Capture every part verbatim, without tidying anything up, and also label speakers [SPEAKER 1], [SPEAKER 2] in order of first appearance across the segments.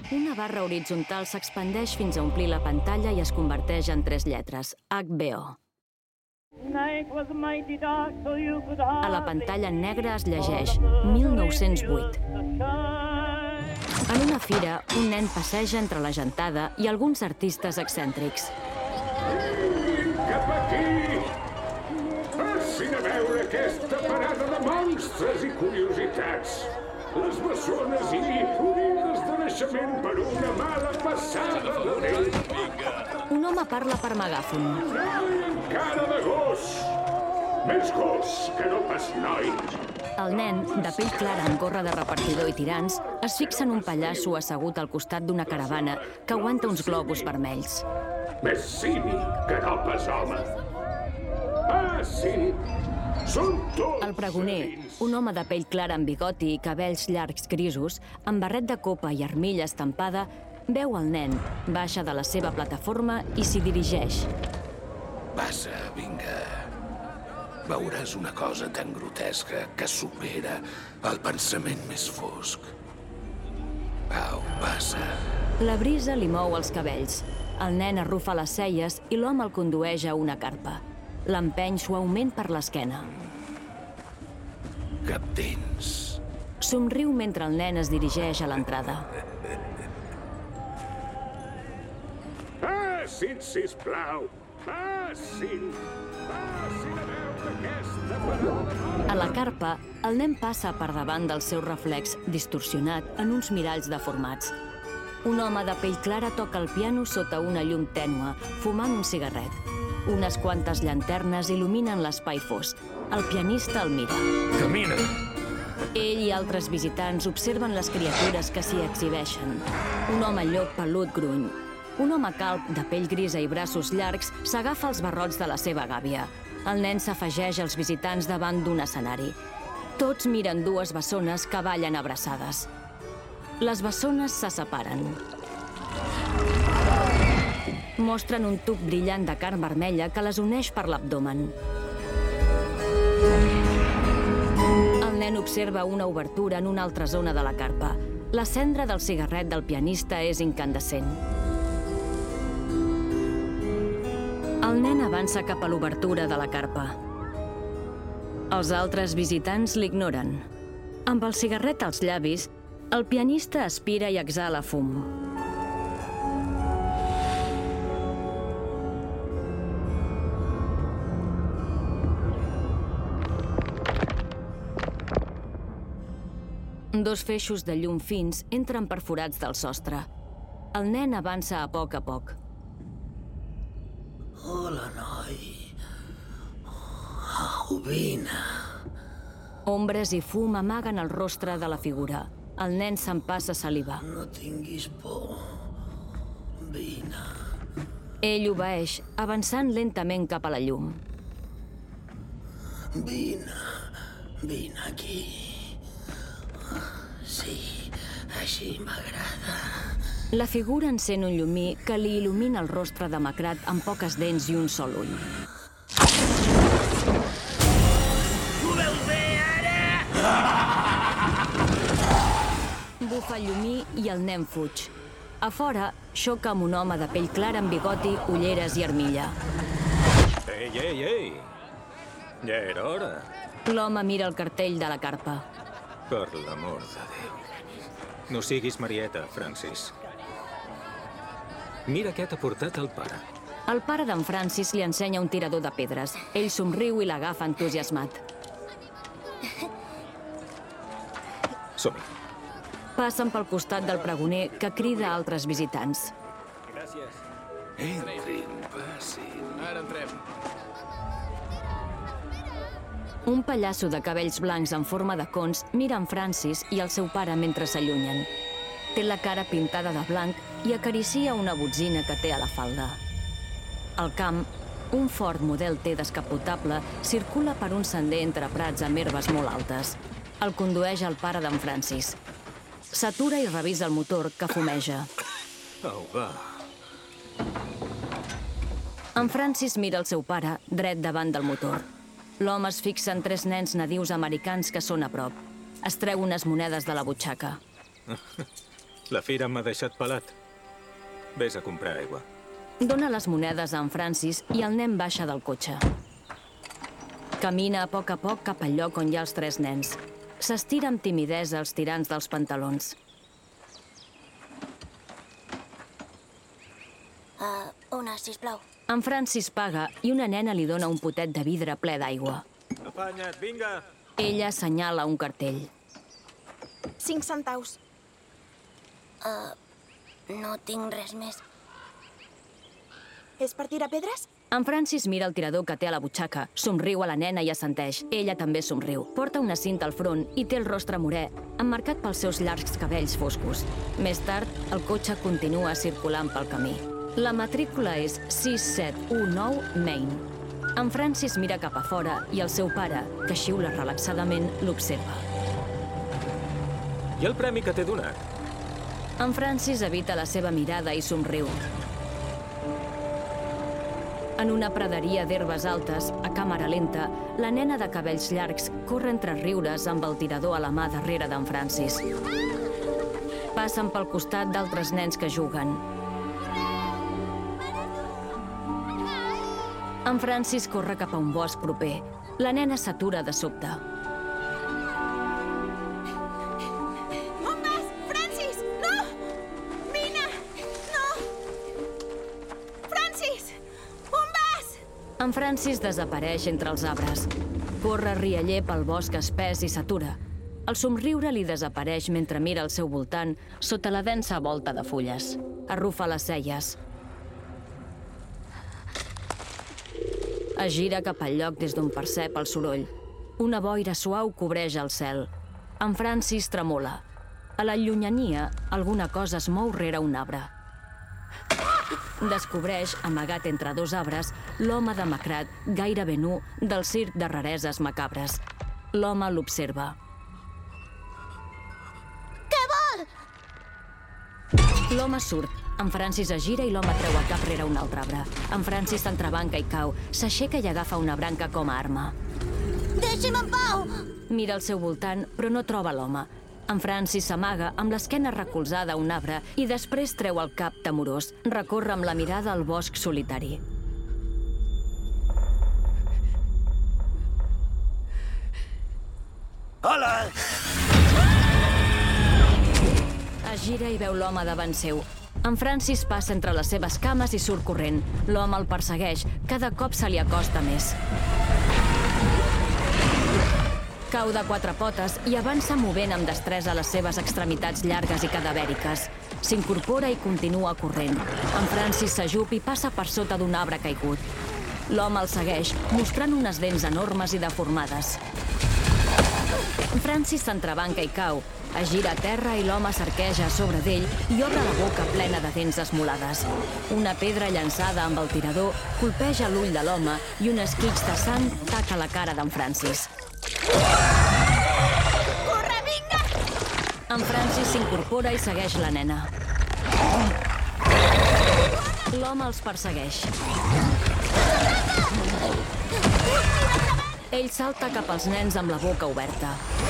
[SPEAKER 1] Una barra horitzontal s'expandeix fins a omplir la pantalla i es converteix en tres lletres, H B O. A la pantalla en negre es llegeix mil nou-cents vuit. En una fira, un nen passeja entre la gentada i alguns artistes excèntrics.
[SPEAKER 2] Cap aquí! Passin a veure aquesta parada de monstres i curiositats. Les bessones i unides de naixement per una mala passada de Déu.
[SPEAKER 1] Un home parla per megàfon.
[SPEAKER 2] Noi amb cara de gos. Més gos que no pas noi.
[SPEAKER 1] El nen, de pell clara amb gorra de repartidor i tirants, es fixa en un pallasso assegut al costat d'una caravana que aguanta uns globus vermells.
[SPEAKER 2] Més cínic que no pas home. Ah, sí. Són tots...
[SPEAKER 1] El pregoner, un home de pell clara amb bigoti i cabells llargs grisos, amb barret de copa i armilla estampada, veu el nen, baixa de la seva plataforma i s'hi dirigeix.
[SPEAKER 3] Passa, vinga. Veuràs una cosa tan grotesca que supera el pensament més fosc. Au, passa.
[SPEAKER 1] La brisa li mou els cabells. El nen arrufa les celles i l'home el condueix a una carpa. L'empeny suaument per l'esquena.
[SPEAKER 3] Cap dents.
[SPEAKER 1] Somriu mentre el nen es dirigeix a l'entrada.
[SPEAKER 2] Passin, sisplau. Passin. Passin a veure aquesta parada.
[SPEAKER 1] A la carpa, el nen passa per davant del seu reflex distorsionat en uns miralls deformats. Un home de pell clara toca el piano sota una llum tènue, fumant un cigarret. Unes quantes llanternes il·luminen l'espai fosc. El pianista el mira.
[SPEAKER 3] Camina!
[SPEAKER 1] Ell i altres visitants observen les criatures que s'hi exhibeixen. Un home llop pelut gruny. Un home calb de pell grisa i braços llargs s'agafa els barrots de la seva gàbia. El nen s'afegeix als visitants davant d'un escenari. Tots miren dues bessones que ballen abraçades. Les bessones se separen. Mostren un tub brillant de carn vermella que les uneix per l'abdomen. El nen observa una obertura en una altra zona de la carpa. La cendra del cigarret del pianista és incandescent. El nen avança cap a l'obertura de la carpa. Els altres visitants l'ignoren. Amb el cigarret als llavis, el pianista aspira i exhala fum. Dos feixos de llum fins entren per forats del sostre. El nen avança a poc a poc.
[SPEAKER 4] Hola, noi. Au, vine.
[SPEAKER 1] Ombres i fum amaguen el rostre de la figura. El nen s'empassa saliva.
[SPEAKER 4] No tinguis por. Vine.
[SPEAKER 1] Ell obeeix, avançant lentament cap a la llum.
[SPEAKER 4] Vine. Vine aquí. Sí, així m'agrada.
[SPEAKER 1] La figura encén un llumí que li il·lumina el rostre demacrat amb poques dents i un sol ull.
[SPEAKER 4] Ho veus bé, ara?
[SPEAKER 1] Bufa el llumí i el nen fuig. A fora, xoca amb un home de pell clara amb bigoti, ulleres i armilla.
[SPEAKER 5] Ei, ei, ei! Ja era hora.
[SPEAKER 1] L'home mira el cartell de la carpa.
[SPEAKER 5] Per l'amor de Déu. No siguis marieta, Francis. Mira què t'ha portat el pare.
[SPEAKER 1] El pare d'en Francis li ensenya un tirador de pedres. Ell somriu i l'agafa entusiasmat.
[SPEAKER 5] Som-hi.
[SPEAKER 1] Passen pel costat del pregoner, que crida a altres visitants.
[SPEAKER 5] Gràcies.
[SPEAKER 3] Entrin, passin.
[SPEAKER 5] Ara entrem.
[SPEAKER 1] Un pallasso de cabells blancs en forma de cons mira en Francis i el seu pare mentre s'allunyen. Té la cara pintada de blanc i acaricia una botzina que té a la falda. Al camp, un Ford Model T descapotable circula per un sender entre prats amb herbes molt altes. El condueix el pare d'en Francis. S'atura i revisa el motor, que fumeja.
[SPEAKER 5] Au, va.
[SPEAKER 1] En Francis mira el seu pare, dret davant del motor. L'home es fixa en tres nens nadius americans que són a prop. Es treu unes monedes de la butxaca.
[SPEAKER 5] La fira m'ha deixat pelat. Ves a comprar aigua.
[SPEAKER 1] Dona les monedes a en Francis i el nen baixa del cotxe. Camina a poc a poc cap al lloc on hi ha els tres nens. S'estira amb timidesa els tirants dels pantalons.
[SPEAKER 6] Uh, una, sisplau.
[SPEAKER 1] En Francis paga i una nena li dona un potet de vidre ple d'aigua.
[SPEAKER 5] Afanya't, vinga!
[SPEAKER 1] Ella assenyala un cartell.
[SPEAKER 7] Cinc centaus.
[SPEAKER 6] Uh, no tinc res més.
[SPEAKER 7] És per tirar pedres?
[SPEAKER 1] En Francis mira el tirador que té a la butxaca, somriu a la nena i assenteix. Ella també somriu. Porta una cinta al front i té el rostre morè, emmarcat pels seus llargs cabells foscos. Més tard, el cotxe continua circulant pel camí. La matrícula és sis set u nou Main. En Francis mira cap a fora i el seu pare, que xiula relaxadament, l'observa.
[SPEAKER 5] I el premi que t'he donat?
[SPEAKER 1] En Francis evita la seva mirada i somriu. En una praderia d'herbes altes, a càmera lenta, la nena de cabells llargs corre entre riures amb el tirador a la mà darrere d'en Francis. Passen pel costat d'altres nens que juguen. En Francis corre cap a un bosc proper. La nena s'atura de sobte.
[SPEAKER 7] On vas, Francis? No! Vine! No! Francis! On vas?
[SPEAKER 1] En Francis desapareix entre els arbres. Corre rialler pel bosc espès i s'atura. El somriure li desapareix mentre mira al seu voltant sota la densa volta de fulles. Arrufa les celles. Es gira cap al lloc des d'on percep el soroll. Una boira suau cobreix el cel. En Francis tremola. A la llunyania, alguna cosa es mou rere un arbre. Descobreix, amagat entre dos arbres, l'home demacrat, gairebé nu, del circ de rareses macabres. L'home l'observa.
[SPEAKER 6] Què vol?
[SPEAKER 1] L'home surt. En Francis es gira i l'home treu el cap rere un altre arbre. En Francis s'entrebanca i cau. S'aixeca i agafa una branca com a arma.
[SPEAKER 6] Deixi'm en pau!
[SPEAKER 1] Mira al seu voltant, però no troba l'home. En Francis s'amaga amb l'esquena recolzada a un arbre i després treu el cap temorós. Recorre amb la mirada al bosc solitari.
[SPEAKER 4] Hola!
[SPEAKER 1] Es gira i veu l'home davant seu. En Francis passa entre les seves cames i surt corrent. L'home el persegueix. Cada cop se li acosta més. Cau de quatre potes i avança movent amb destresa les seves extremitats llargues i cadavèriques. S'incorpora i continua corrent. En Francis s'ajup i passa per sota d'un arbre caigut. L'home el segueix, mostrant unes dents enormes i deformades. Francis s'entrebanca i cau. Es gira a terra i l'home s'arqueja a sobre d'ell i obre la boca plena de dents esmolades. Una pedra llançada amb el tirador colpeja l'ull de l'home i un esquitx de sang taca la cara d'en Francis.
[SPEAKER 7] Corre, vinga!
[SPEAKER 1] En Francis s'incorpora i segueix la nena. L'home els persegueix. Ell salta cap als nens amb la boca oberta.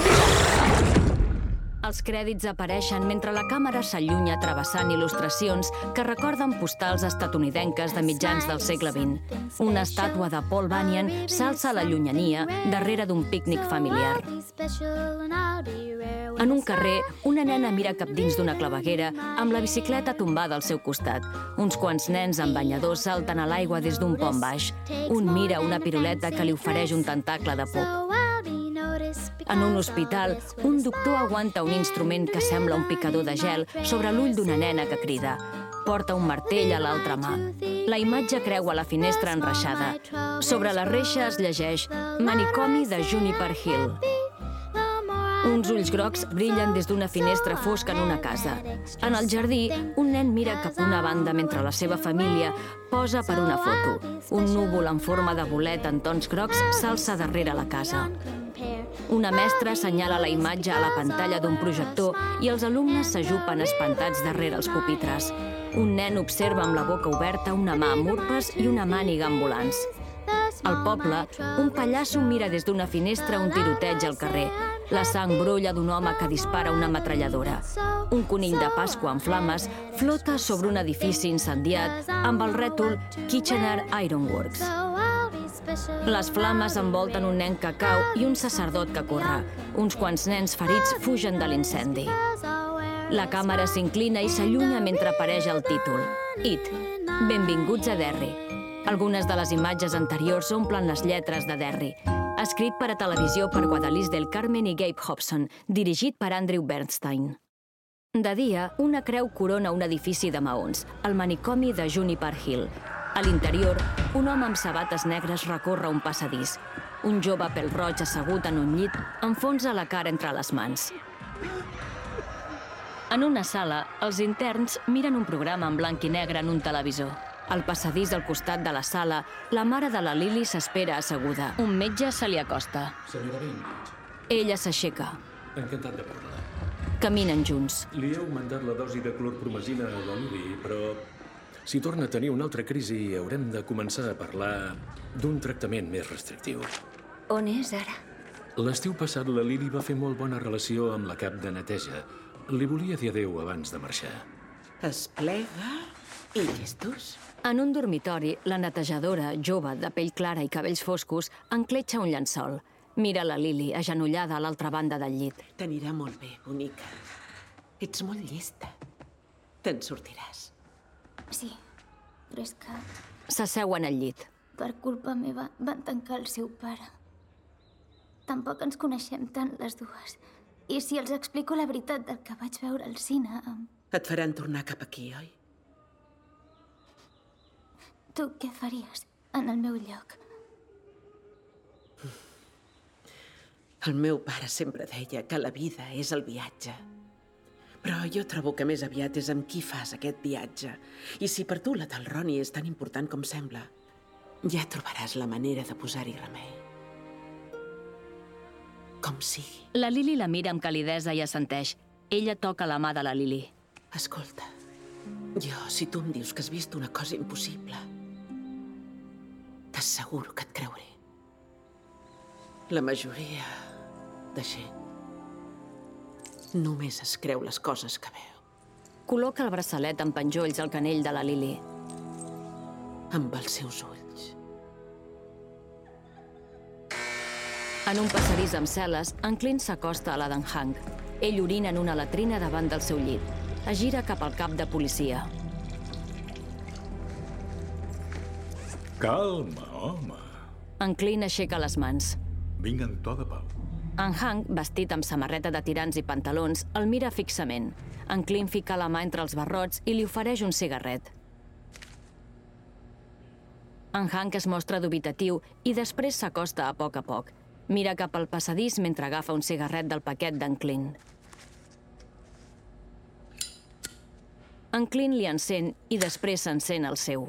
[SPEAKER 1] Els crèdits apareixen mentre la càmera s'allunya travessant il·lustracions que recorden postals estatunidenques de mitjans del segle vint. Una estàtua de Paul Bunyan s'alça a la llunyania darrere d'un pícnic familiar. En un carrer, una nena mira cap dins d'una claveguera amb la bicicleta tombada al seu costat. Uns quants nens amb banyadors salten a l'aigua des d'un pont baix. Un mira una piruleta que li ofereix un tentacle de pop. En un hospital, un doctor aguanta un instrument que sembla un picador de gel sobre l'ull d'una nena que crida. Porta un martell a l'altra mà. La imatge creua la finestra enreixada. Sobre la reixa es llegeix Manicomi de Juniper Hill. Uns ulls grocs brillen des d'una finestra fosca en una casa. En el jardí, un nen mira cap a una banda mentre la seva família posa per una foto. Un núvol en forma de bolet en tons grocs s'alça darrere la casa. Una mestra assenyala la imatge a la pantalla d'un projector i els alumnes s'ajupen espantats darrere els pupitres. Un nen observa amb la boca oberta una mà amb urpes i una màniga amb volants. Al poble, un pallasso mira des d'una finestra un tiroteig al carrer. La sang brolla d'un home que dispara una metralladora. Un conill de Pasqua en flames flota sobre un edifici incendiat amb el rètol Kitchener Ironworks. Les flames envolten un nen que cau i un sacerdot que corre. Uns quants nens ferits fugen de l'incendi. La càmera s'inclina i s'allunya mentre apareix el títol. It. Benvinguts a Derry. Algunes de les imatges anteriors omplen les lletres de Derry. Escrit per a televisió per Guadalis del Carmen i Gabe Hobson, dirigit per Andrew Bernstein. De dia, una creu corona un edifici de maons, el manicomi de Juniper Hill. A l'interior, un home amb sabates negres recorre un passadís. Un jove pèl-roig assegut en un llit enfonsa la cara entre les mans. En una sala, els interns miren un programa en blanc i negre en un televisor. Al passadís al costat de la sala, la mare de la Lily s'espera asseguda. Un metge se li acosta.
[SPEAKER 2] Senyora Bainbridge,
[SPEAKER 1] Ella s'aixeca.
[SPEAKER 2] encantat de parlar.
[SPEAKER 1] Caminen junts.
[SPEAKER 2] Li heu mandat la dosi de clorpromazina a la Lily, però si torna a tenir una altra crisi haurem de començar a parlar d'un tractament més restrictiu.
[SPEAKER 6] On és ara?
[SPEAKER 2] L'estiu passat la Lily va fer molt bona relació amb la cap de neteja. Li volia dir adéu abans de marxar.
[SPEAKER 8] Es plega i llestos.
[SPEAKER 1] En un dormitori, la netejadora, jove, de pell clara i cabells foscos, encletxa un llençol. Mira la Lily, agenollada a l'altra banda del llit.
[SPEAKER 8] T'anirà molt bé, bonica. Ets molt llesta. Te'n sortiràs.
[SPEAKER 6] Sí, però és que
[SPEAKER 1] S'asseuen al llit.
[SPEAKER 6] per culpa meva van tancar el seu pare. Tampoc ens coneixem tant les dues. I si els explico la veritat del que vaig veure al cine... em-
[SPEAKER 8] Et faran tornar cap aquí, oi?
[SPEAKER 6] Tu què faries en el meu lloc?
[SPEAKER 8] El meu pare sempre deia que la vida és el viatge. Però jo trobo que més aviat és amb qui fas aquest viatge. I si per tu la tal Ronnie és tan important com sembla, ja trobaràs la manera de posar-hi remei. Com sigui.
[SPEAKER 1] La Lily la mira amb calidesa i assenteix. Ella toca la mà de la Lily.
[SPEAKER 8] Escolta, jo, si tu em dius que has vist una cosa impossible, t'asseguro que et creuré. La majoria de gent només es creu les coses que veu.
[SPEAKER 1] Col·loca el braçalet amb penjolls al canell de la Lily.
[SPEAKER 8] Amb els seus ulls.
[SPEAKER 1] En un passadís amb cel·les, en Clint s'acosta a la d'en Hank. Ell orina en una latrina davant del seu llit. Es gira cap al cap de policia.
[SPEAKER 3] Calma, home.
[SPEAKER 1] En Clint aixeca les mans.
[SPEAKER 3] Vinc en to de pau.
[SPEAKER 1] En Hank, vestit amb samarreta de tirants i pantalons, el mira fixament. En Clint fica la mà entre els barrots i li ofereix un cigarret. En Hank es mostra dubitatiu i després s'acosta a poc a poc. Mira cap al passadís mentre agafa un cigarret del paquet d'en Clint. En Clint li encén i després s'encén el seu.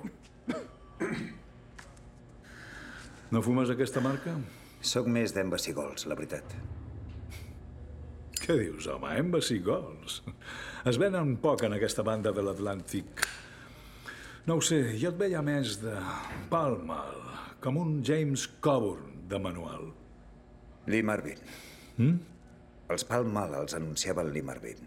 [SPEAKER 3] No fumes aquesta marca?
[SPEAKER 9] Soc més d'Embassy Golds, la veritat.
[SPEAKER 3] Què dius, home? Embassy Golds. Es venen poc en aquesta banda de l'Atlàntic. No ho sé, jo et veia més de Pall Mall, com un James Coburn de manual.
[SPEAKER 9] Lee Marvin.
[SPEAKER 3] Mm?
[SPEAKER 9] Els Pall Mall els anunciava el Lee Marvin.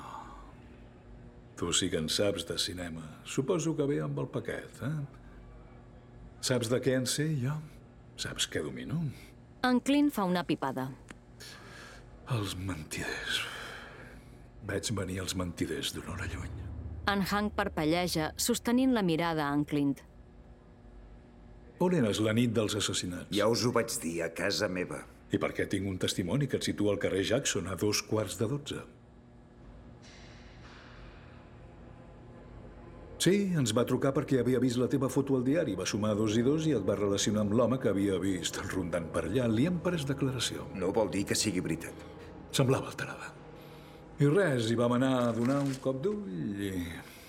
[SPEAKER 3] Tu sí que en saps de cinema. Suposo que ve amb el paquet, eh? Saps de què en sé, jo? Saps què domino?
[SPEAKER 1] En Clint fa una pipada.
[SPEAKER 3] Els mentiders. Veig venir els mentiders d'una hora lluny.
[SPEAKER 1] En Hank parpelleja, sostenint la mirada a en Clint.
[SPEAKER 3] On eres la nit dels assassinats?
[SPEAKER 9] Ja us ho vaig dir, a casa meva.
[SPEAKER 3] I per què tinc un testimoni que et situa al carrer Jackson a dos quarts de dotze? Sí, ens va trucar perquè havia vist la teva foto al diari, va sumar dos i dos i et va relacionar amb l'home que havia vist rondant per allà. Li hem pres declaració.
[SPEAKER 9] No vol dir que sigui veritat.
[SPEAKER 3] Semblava alterada. I res, hi vam anar a donar un cop d'ull i...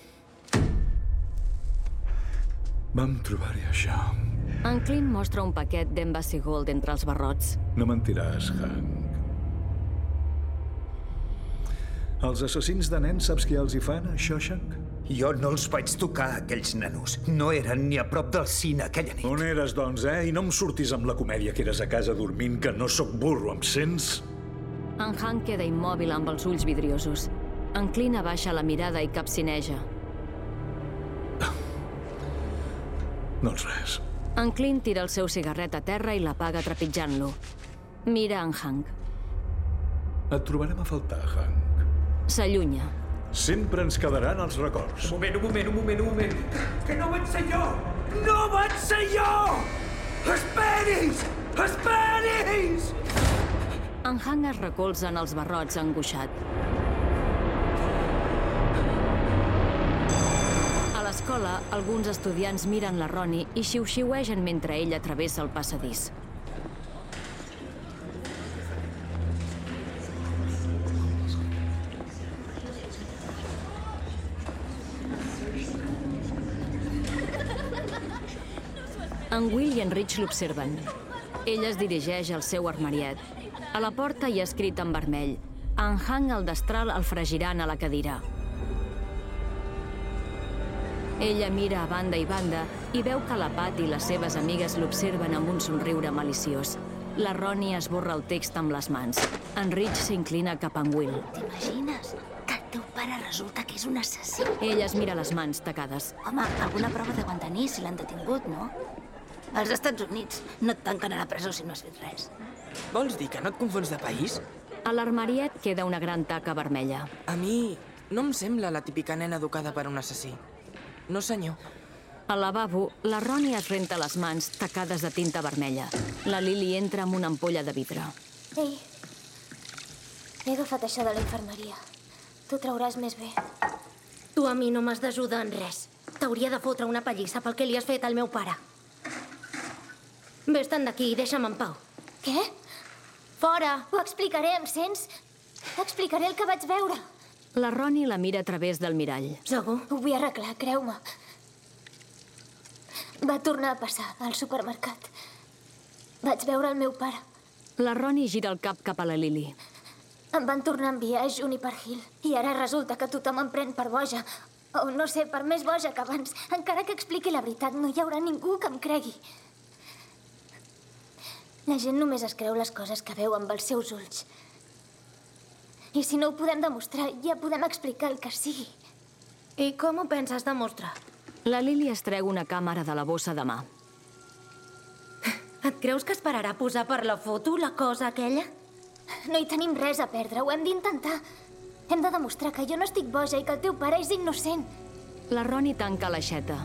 [SPEAKER 3] vam trobar-hi això.
[SPEAKER 1] En Clint mostra un paquet d'Embassy Gold entre els barrots.
[SPEAKER 3] No mentiràs, Hank. Els assassins de nens, saps què els hi fan, a Shawshank?
[SPEAKER 9] Jo no els vaig tocar, aquells nanos. No eren ni a prop del cine aquella nit.
[SPEAKER 3] On eres, doncs, eh? I no em surtis amb la comèdia que eres a casa dormint, que no sóc burro, em sents?
[SPEAKER 1] En Hank queda immòbil amb els ulls vidriosos. En Clint abaixa la mirada i capcineja.
[SPEAKER 3] Doncs res.
[SPEAKER 1] En Clint tira el seu cigarret a terra i l'apaga trepitjant-lo. Mira en Hank.
[SPEAKER 3] Et trobarem a faltar, Hank.
[SPEAKER 1] S'allunya.
[SPEAKER 3] Sempre ens quedaran els records.
[SPEAKER 9] Un moment, un moment, un moment, un moment. Que no vaig ser jo! No vaig ser jo! Esperi's! Esperi's!
[SPEAKER 1] En Hank es recolza en els barrots angoixat. A l'escola, alguns estudiants miren la Ronnie i xiu-xiuegen mentre ella travessa el passadís. En Will i en Rich l'observen. Ell es dirigeix al seu armariet. A la porta hi ha escrit en vermell. En Hank el destral el fregirant a la cadira. Ella mira a banda i banda i veu que la Pat i les seves amigues l'observen amb un somriure maliciós. La Ronnie esborra el text amb les mans. En Rich s'inclina cap a en Will.
[SPEAKER 7] T'imagines que el teu pare resulta que és un assassí?
[SPEAKER 1] Ell es mira les mans tacades.
[SPEAKER 7] Home, alguna prova deuen tenir si l'han detingut, no? Als Estats Units no et tanquen a la presó si no has fet res.
[SPEAKER 10] Vols dir que no et confons de país?
[SPEAKER 1] A l'armariet queda una gran taca vermella.
[SPEAKER 10] A mi no em sembla la típica nena educada per un assassí. No, senyor.
[SPEAKER 1] Al lavabo, la Ronnie es renta les mans tacades de tinta vermella. La Lily entra amb una ampolla de vidre.
[SPEAKER 6] Ei, he agafat això de la infermeria. Tu trauràs més bé.
[SPEAKER 11] Tu a mi no m'has d'ajudar en res. T'hauria de fotre una pallissa pel que li has fet al meu pare. Vés-te'n d'aquí i deixa'm en pau.
[SPEAKER 6] Què? Fora! Ho explicaré, em sents? T'explicaré el que vaig veure.
[SPEAKER 1] La Ronnie la mira a través del mirall.
[SPEAKER 6] Segur? Ho vull arreglar, creu-me. Va tornar a passar al supermercat. Vaig veure el meu pare.
[SPEAKER 1] La Ronnie gira el cap cap a la Lily.
[SPEAKER 6] Em van tornar a enviar a Juniper Hill. I ara resulta que tothom em pren per boja. O no sé, per més boja que abans. Encara que expliqui la veritat, no hi haurà ningú que em cregui. La gent només es creu les coses que veu amb els seus ulls. I si no ho podem demostrar, ja podem explicar el que sigui.
[SPEAKER 11] I com ho penses demostrar?
[SPEAKER 1] La Lily es treu una càmera de la bossa de mà.
[SPEAKER 11] Et creus que esperarà a posar per la foto la cosa aquella?
[SPEAKER 6] No hi tenim res a perdre, ho hem d'intentar. Hem de demostrar que jo no estic boja i que el teu pare és innocent.
[SPEAKER 1] La Ronnie tanca l'aixeta.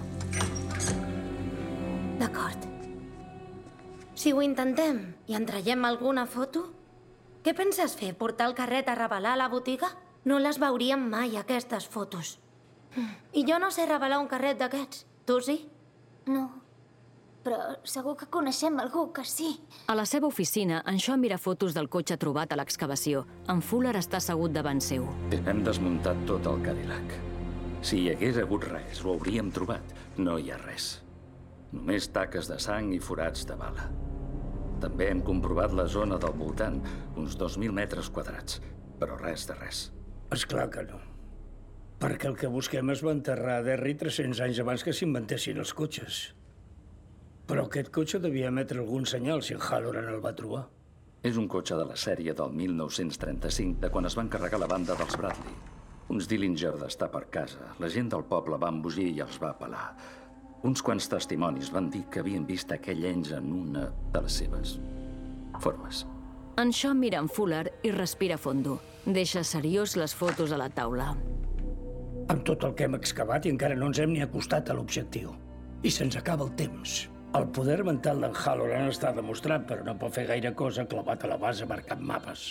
[SPEAKER 11] D'acord. Si ho intentem i en traiem alguna foto, què penses fer? Portar el carret a revelar a la botiga? No les veuríem mai, aquestes fotos. I jo no sé revelar un carret d'aquests. Tu sí?
[SPEAKER 6] No, però segur que coneixem algú que sí.
[SPEAKER 1] A la seva oficina, en Shaw mira fotos del cotxe trobat a l'excavació. En Fuller està assegut davant seu.
[SPEAKER 12] Hem desmuntat tot el Cadillac. Si hi hagués hagut res, ho hauríem trobat. No hi ha res. Només taques de sang i forats de bala. També hem comprovat la zona del voltant, uns dos mil metres quadrats, però res de res.
[SPEAKER 13] És clar que no. Perquè el que busquem es va enterrar a Derry tres-cents anys abans que s'inventessin els cotxes. Però aquest cotxe devia emetre algun senyal si en Halloran el va trobar.
[SPEAKER 12] És un cotxe de la sèrie del mil nou-cents trenta-cinc, de quan es va encarregar la banda dels Bradley. Uns Dillinger d'estar per casa. La gent del poble va embogir i els va pelar. Uns quants testimonis van dir que havien vist aquell ens en una de les seves formes.
[SPEAKER 1] En Shaw mira en Fuller i respira fondo. Deixa seriós les fotos a la taula.
[SPEAKER 13] Amb tot el que hem excavat i encara no ens hem ni acostat a l'objectiu. I se'ns acaba el temps. El poder mental d'en Halloran està demostrat, però no pot fer gaire cosa clavat a la base marcant mapes.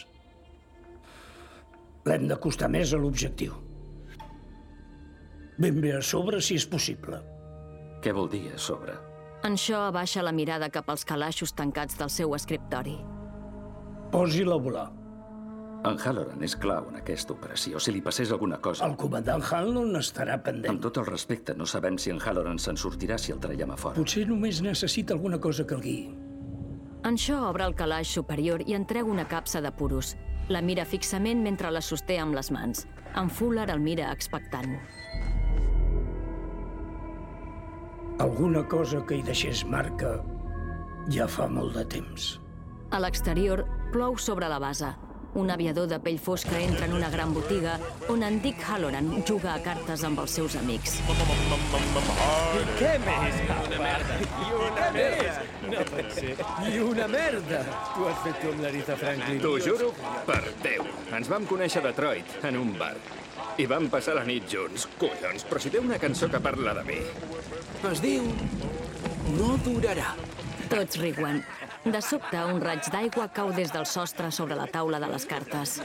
[SPEAKER 13] L'hem d'acostar més a l'objectiu. Ben bé a sobre, si és possible.
[SPEAKER 12] Què vol dir a sobre?
[SPEAKER 1] En Shaw abaixa la mirada cap als calaixos tancats del seu escriptori.
[SPEAKER 13] Posi-la a volar.
[SPEAKER 12] En Halloran és clau en aquesta operació. Si li passés alguna cosa...
[SPEAKER 13] El comandant Hanlon estarà pendent.
[SPEAKER 12] Amb tot el respecte, no sabem si en Halloran se'n sortirà si el traiem a fora.
[SPEAKER 13] Potser només necessita alguna cosa que el guiï.
[SPEAKER 1] En Shaw obre el calaix superior i en treu una capsa de puros. La mira fixament mentre la sosté amb les mans. En Fuller el mira expectant.
[SPEAKER 13] Alguna cosa que hi deixés marca ja fa molt de temps.
[SPEAKER 1] A l'exterior, plou sobre la base. un aviador de pell fosca entra en una gran botiga on en Dick Halloran juga a cartes amb els seus amics.
[SPEAKER 14] I què més, apa? I una merda! No pot ser. I una merda! Tu has fet com l'Aretha Franklin.
[SPEAKER 15] T'ho juro per Déu. Ens vam conèixer a Detroit, en un bar. I vam passar la nit junts. Collons, però si té una cançó que parla de mi.
[SPEAKER 14] Es diu... No durarà.
[SPEAKER 1] Tots riuen. De sobte, un raig d'aigua cau des del sostre sobre la taula de les cartes.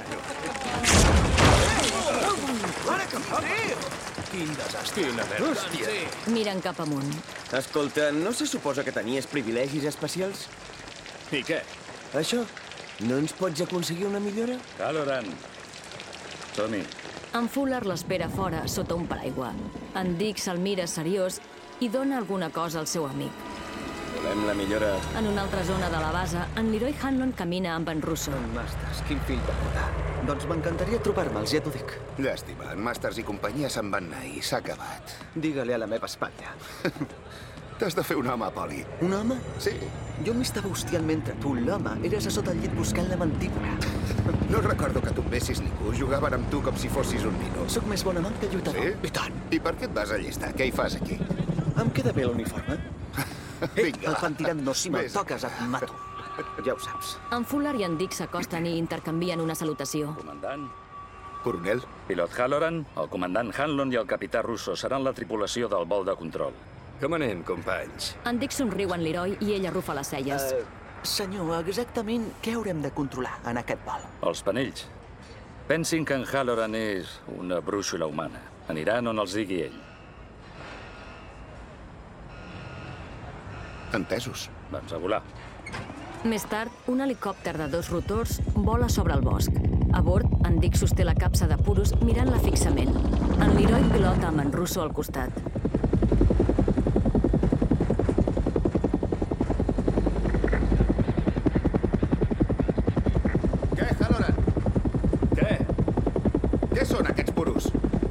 [SPEAKER 14] Ara que fa bé! Quin desastre. Quina merda.
[SPEAKER 15] Hòstia.
[SPEAKER 1] Miren cap amunt.
[SPEAKER 16] Escolta, no se suposa que tenies privilegis especials?
[SPEAKER 15] I què?
[SPEAKER 16] Això? No ens pots aconseguir una millora?
[SPEAKER 12] Halloran. Som-hi.
[SPEAKER 1] En Fuller l'espera fora, sota un paraigua. En Dick se'l mira seriós i dona alguna cosa al seu amic.
[SPEAKER 16] Volem la millora.
[SPEAKER 1] En una altra zona de la base, en Leroy Hanlon camina amb en Russo.
[SPEAKER 16] En Masters, quin fill de puta. Doncs m'encantaria trobar-me'ls, ja t'ho dic.
[SPEAKER 17] Llàstima, en Masters i companyia se'n van anar i s'ha acabat.
[SPEAKER 16] Digue-li a la meva espatlla.
[SPEAKER 17] T'has de fer un home, Poli.
[SPEAKER 16] Un home?
[SPEAKER 17] Sí.
[SPEAKER 16] Jo m'estava hostiant mentre tu, l'home, eres a sota el llit buscant la mandíbula.
[SPEAKER 17] No recordo que tombessis ningú. Jugaven amb tu com si fossis un nino.
[SPEAKER 16] Sóc més bon amant que lluitador.
[SPEAKER 17] Sí?
[SPEAKER 16] I tant.
[SPEAKER 17] I per què et vas allistar? Què hi fas aquí?
[SPEAKER 16] Em queda bé l'uniforme.
[SPEAKER 17] Vinga.
[SPEAKER 16] El fan tirant no, si me'l toques et mato. Ja ho saps.
[SPEAKER 1] En Fuller i en Dick s'acosten i intercanvien una salutació.
[SPEAKER 12] Comandant.
[SPEAKER 17] Coronel.
[SPEAKER 12] Pilot Halloran, el comandant Hanlon i el capità Russo seran la tripulació del vol de control.
[SPEAKER 15] Com anem, companys?
[SPEAKER 1] En Dick somriu en Leroy i ell arrufa les celles.
[SPEAKER 16] Uh, senyor, exactament què haurem de controlar en aquest vol?
[SPEAKER 12] Els panells. Pensin que en Halloran és una brúixola humana. Aniran on els digui ell.
[SPEAKER 17] Entesos.
[SPEAKER 12] Doncs a volar.
[SPEAKER 1] Més tard, un helicòpter de dos rotors vola sobre el bosc. A bord, en Dick sosté la capsa de puros mirant-la fixament. En Leroy pilota amb en Russo al costat.
[SPEAKER 17] Què, Halloran?
[SPEAKER 15] Què?
[SPEAKER 17] Què són aquests puros?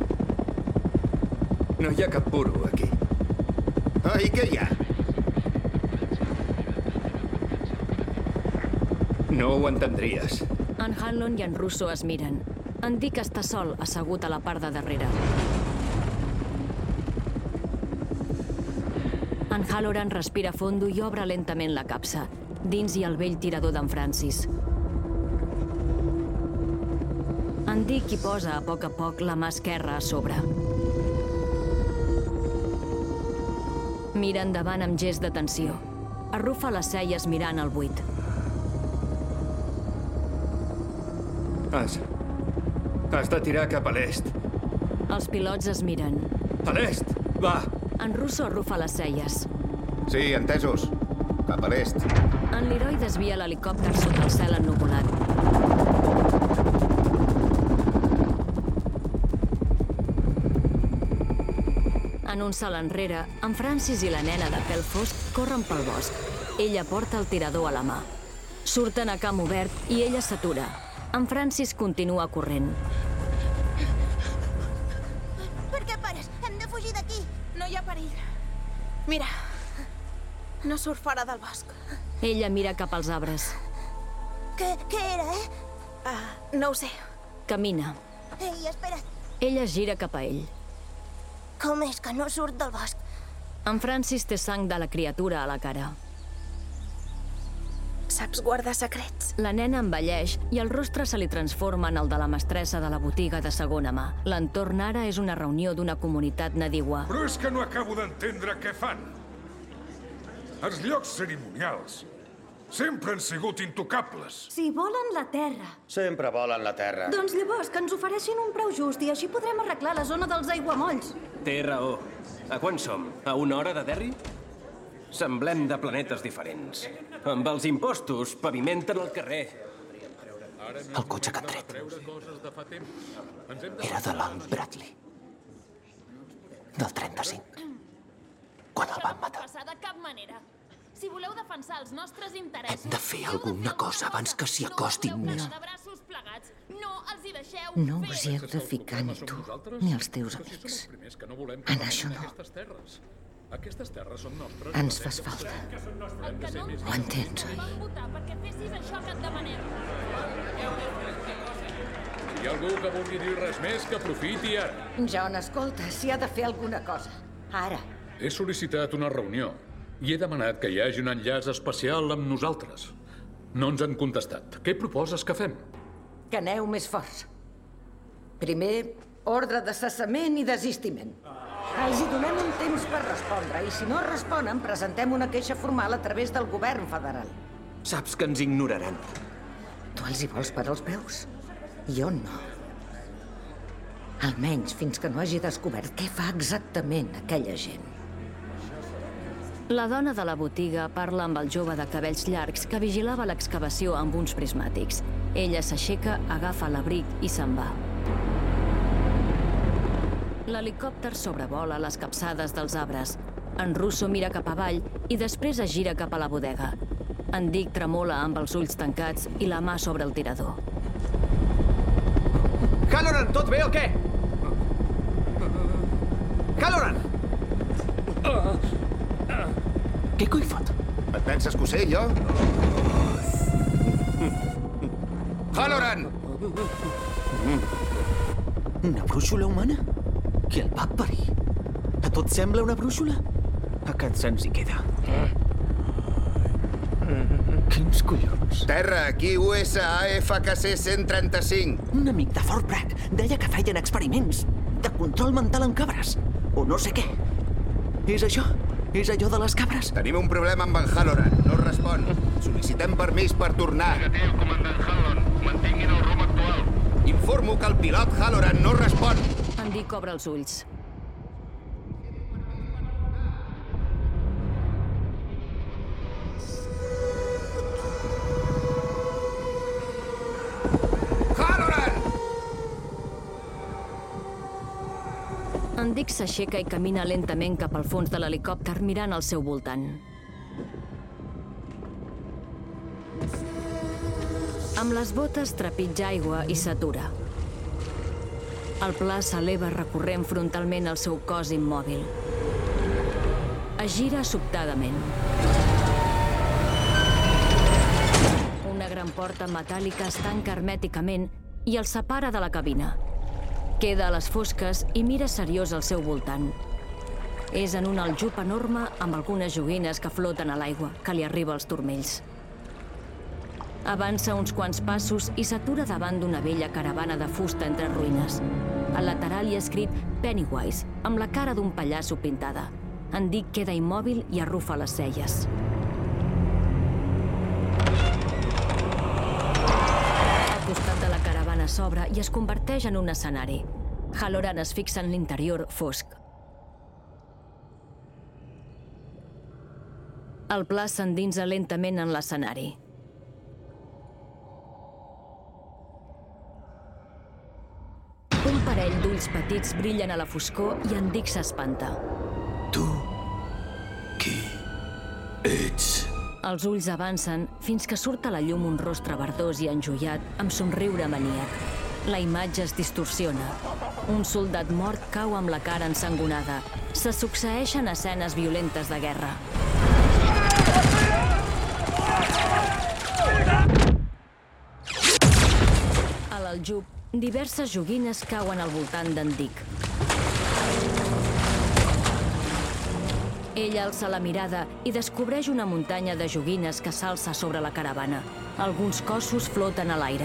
[SPEAKER 15] No hi ha cap puro aquí.
[SPEAKER 17] Ah, i què hi ha?
[SPEAKER 15] No ho entendries.
[SPEAKER 1] En Hanlon i en Russo es miren. En Dick està sol, assegut a la part de darrere. En Halloran respira fondo i obre lentament la capsa. Dins hi ha el vell tirador d'en Francis. En Dick hi posa a poc a poc la mà esquerra a sobre. Mira endavant amb gest de tensió. Arrufa les celles mirant al buit.
[SPEAKER 15] Has... Has de tirar cap a l'est.
[SPEAKER 1] Els pilots es miren.
[SPEAKER 15] A l'est! Va!
[SPEAKER 1] En Russo arrufa les celles.
[SPEAKER 17] Sí, entesos. Cap a l'est.
[SPEAKER 1] En Leroy desvia l'helicòpter sota el cel ennuvolat. En un salt enrere, en Francis i la nena de pèl fosc corren pel bosc. Ella porta el tirador a la mà. Surten a camp obert i ella s'atura. En Francis continua corrent.
[SPEAKER 7] Per què pares? Hem de fugir d'aquí. No hi ha perill. Mira, no surt fora del bosc.
[SPEAKER 1] Ella mira cap als arbres.
[SPEAKER 7] Què, què era, eh? Uh, no ho sé.
[SPEAKER 1] Camina.
[SPEAKER 7] Ei, espera't.
[SPEAKER 1] Ella es gira cap a ell.
[SPEAKER 7] Com és que no surt del bosc?
[SPEAKER 1] En Francis té sang de la criatura a la cara.
[SPEAKER 7] Saps guardar secrets?
[SPEAKER 1] La nena envelleix i el rostre se li transforma en el de la mestressa de la botiga de segona mà. L'entorn ara és una reunió d'una comunitat nadiua.
[SPEAKER 2] Però és que no acabo d'entendre què fan. Els llocs cerimonials sempre han sigut intocables.
[SPEAKER 18] Si volen la terra.
[SPEAKER 16] Sempre volen la terra.
[SPEAKER 18] Doncs llavors que ens ofereixin un preu just i així podrem arreglar la zona dels aiguamolls.
[SPEAKER 14] Té raó. A quan som? A una hora de Derry? Semblem de planetes diferents. Amb els impostos pavimenten el carrer.
[SPEAKER 16] El cotxe que han tret era de l'Al Bradley. Del trenta-cinc. Quan el van matar.
[SPEAKER 19] De cap manera. Si voleu defensar els nostres interessos...
[SPEAKER 16] Hem de fer alguna cosa abans que s'hi acostin.
[SPEAKER 19] No. No els hi deixeu
[SPEAKER 20] No us hi heu de ficar ni tu, ni els teus amics. En això no.
[SPEAKER 3] Aquestes terres són nostres.
[SPEAKER 16] Ens fas falta. Ho entens, oi?
[SPEAKER 19] Vam votar perquè fessis això que et demanem.
[SPEAKER 3] Si hi ha algú que vulgui dir res més, que aprofiti ara.
[SPEAKER 20] John, escolta, s'hi ha de fer alguna cosa. Ara.
[SPEAKER 2] He sol·licitat una reunió i he demanat que hi hagi un enllaç especial amb nosaltres. No ens han contestat. Què proposes que fem?
[SPEAKER 20] Que aneu més forts. Primer, ordre de cessament i desistiment. Els hi donem un temps per respondre i si no responen, presentem una queixa formal a través del govern federal.
[SPEAKER 5] Saps que ens ignoraran.
[SPEAKER 20] Tu els hi vols per als peus? Jo no. Almenys fins que no hagi descobert què fa exactament aquella gent.
[SPEAKER 1] La dona de la botiga parla amb el jove de cabells llargs que vigilava l'excavació amb uns prismàtics. Ella s'aixeca, agafa l'abric i se'n va. L'helicòpter sobrevola les capçades dels arbres. En Russo mira cap avall i després es gira cap a la bodega. En Dick tremola amb els ulls tancats i la mà sobre el tirador.
[SPEAKER 5] Halloran, tot bé o què? Halloran! Què coi fot?
[SPEAKER 17] Et penses que ho sé, jo? Halloran!
[SPEAKER 5] Una brúixola humana? Qui el va parir? A tot sembla una brúixola? A Can Sens hi queda. Quins collons?
[SPEAKER 17] Terra, aquí U S A F K C cent trenta-cinc.
[SPEAKER 5] Un amic de Fort Bragg deia que feien experiments de control mental en cabres. O no sé què. És això? És allò de les cabres?
[SPEAKER 17] Tenim un problema amb en Halloran. No respon. Sol·licitem permís per tornar.
[SPEAKER 2] Negatiu, comandant Halloran. Mantinguin el rumb actual.
[SPEAKER 17] Informo que el pilot Halloran no respon.
[SPEAKER 1] En Dick obre els ulls. En Dick s'aixeca i camina lentament cap al fons de l'helicòpter mirant al seu voltant. Amb les botes trepitja aigua i s'atura. El pla s'eleva recorrent frontalment el seu cos immòbil. Es gira sobtadament. Una gran porta metàl·lica es tanca hermèticament i el separa de la cabina. Queda a les fosques i mira seriós al seu voltant. És en un aljub enorme amb algunes joguines que floten a l'aigua, que li arriba als turmells. Avança uns quants passos i s'atura davant d'una vella caravana de fusta entre ruïnes. Al lateral hi ha escrit Pennywise, amb la cara d'un pallasso pintada. En Dick queda immòbil i arrufa les celles. Al costat de la caravana s'obre i es converteix en un escenari. Halloran es fixa en l'interior fosc. El pla s'endinsa lentament en l'escenari. Un parell d'ulls petits brillen a la foscor i en Dick s'espanta.
[SPEAKER 9] Tu, qui ets?
[SPEAKER 1] Els ulls avancen fins que surt a la llum un rostre verdós i enjoiat amb somriure maníac. La imatge es distorsiona. Un soldat mort cau amb la cara ensangonada. Se succeeixen escenes violentes de guerra. A l'aljub, diverses joguines cauen al voltant d'en Dick. Ell alça la mirada i descobreix una muntanya de joguines que s'alça sobre la caravana. Alguns cossos floten a l'aire.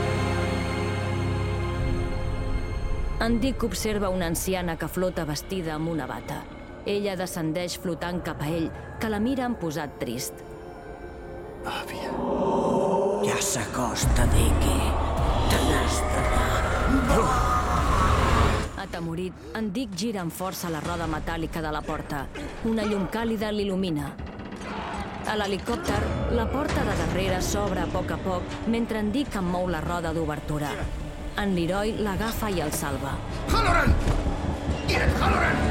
[SPEAKER 1] En Dick observa una anciana que flota vestida amb una bata. Ella descendeix flotant cap a ell, que la mira amb posat trist.
[SPEAKER 9] Àvia.
[SPEAKER 4] Ja s'acosta, Dickie. Te n'has d'anar.
[SPEAKER 1] Atemorit, en Dick gira amb força la roda metàl·lica de la porta. Una llum càlida l'il·lumina. A l'helicòpter, la porta de darrere s'obre a poc a poc mentre en Dick en mou la roda d'obertura. En Leroy l'agafa i el salva.
[SPEAKER 17] Halloran! Ian Halloran!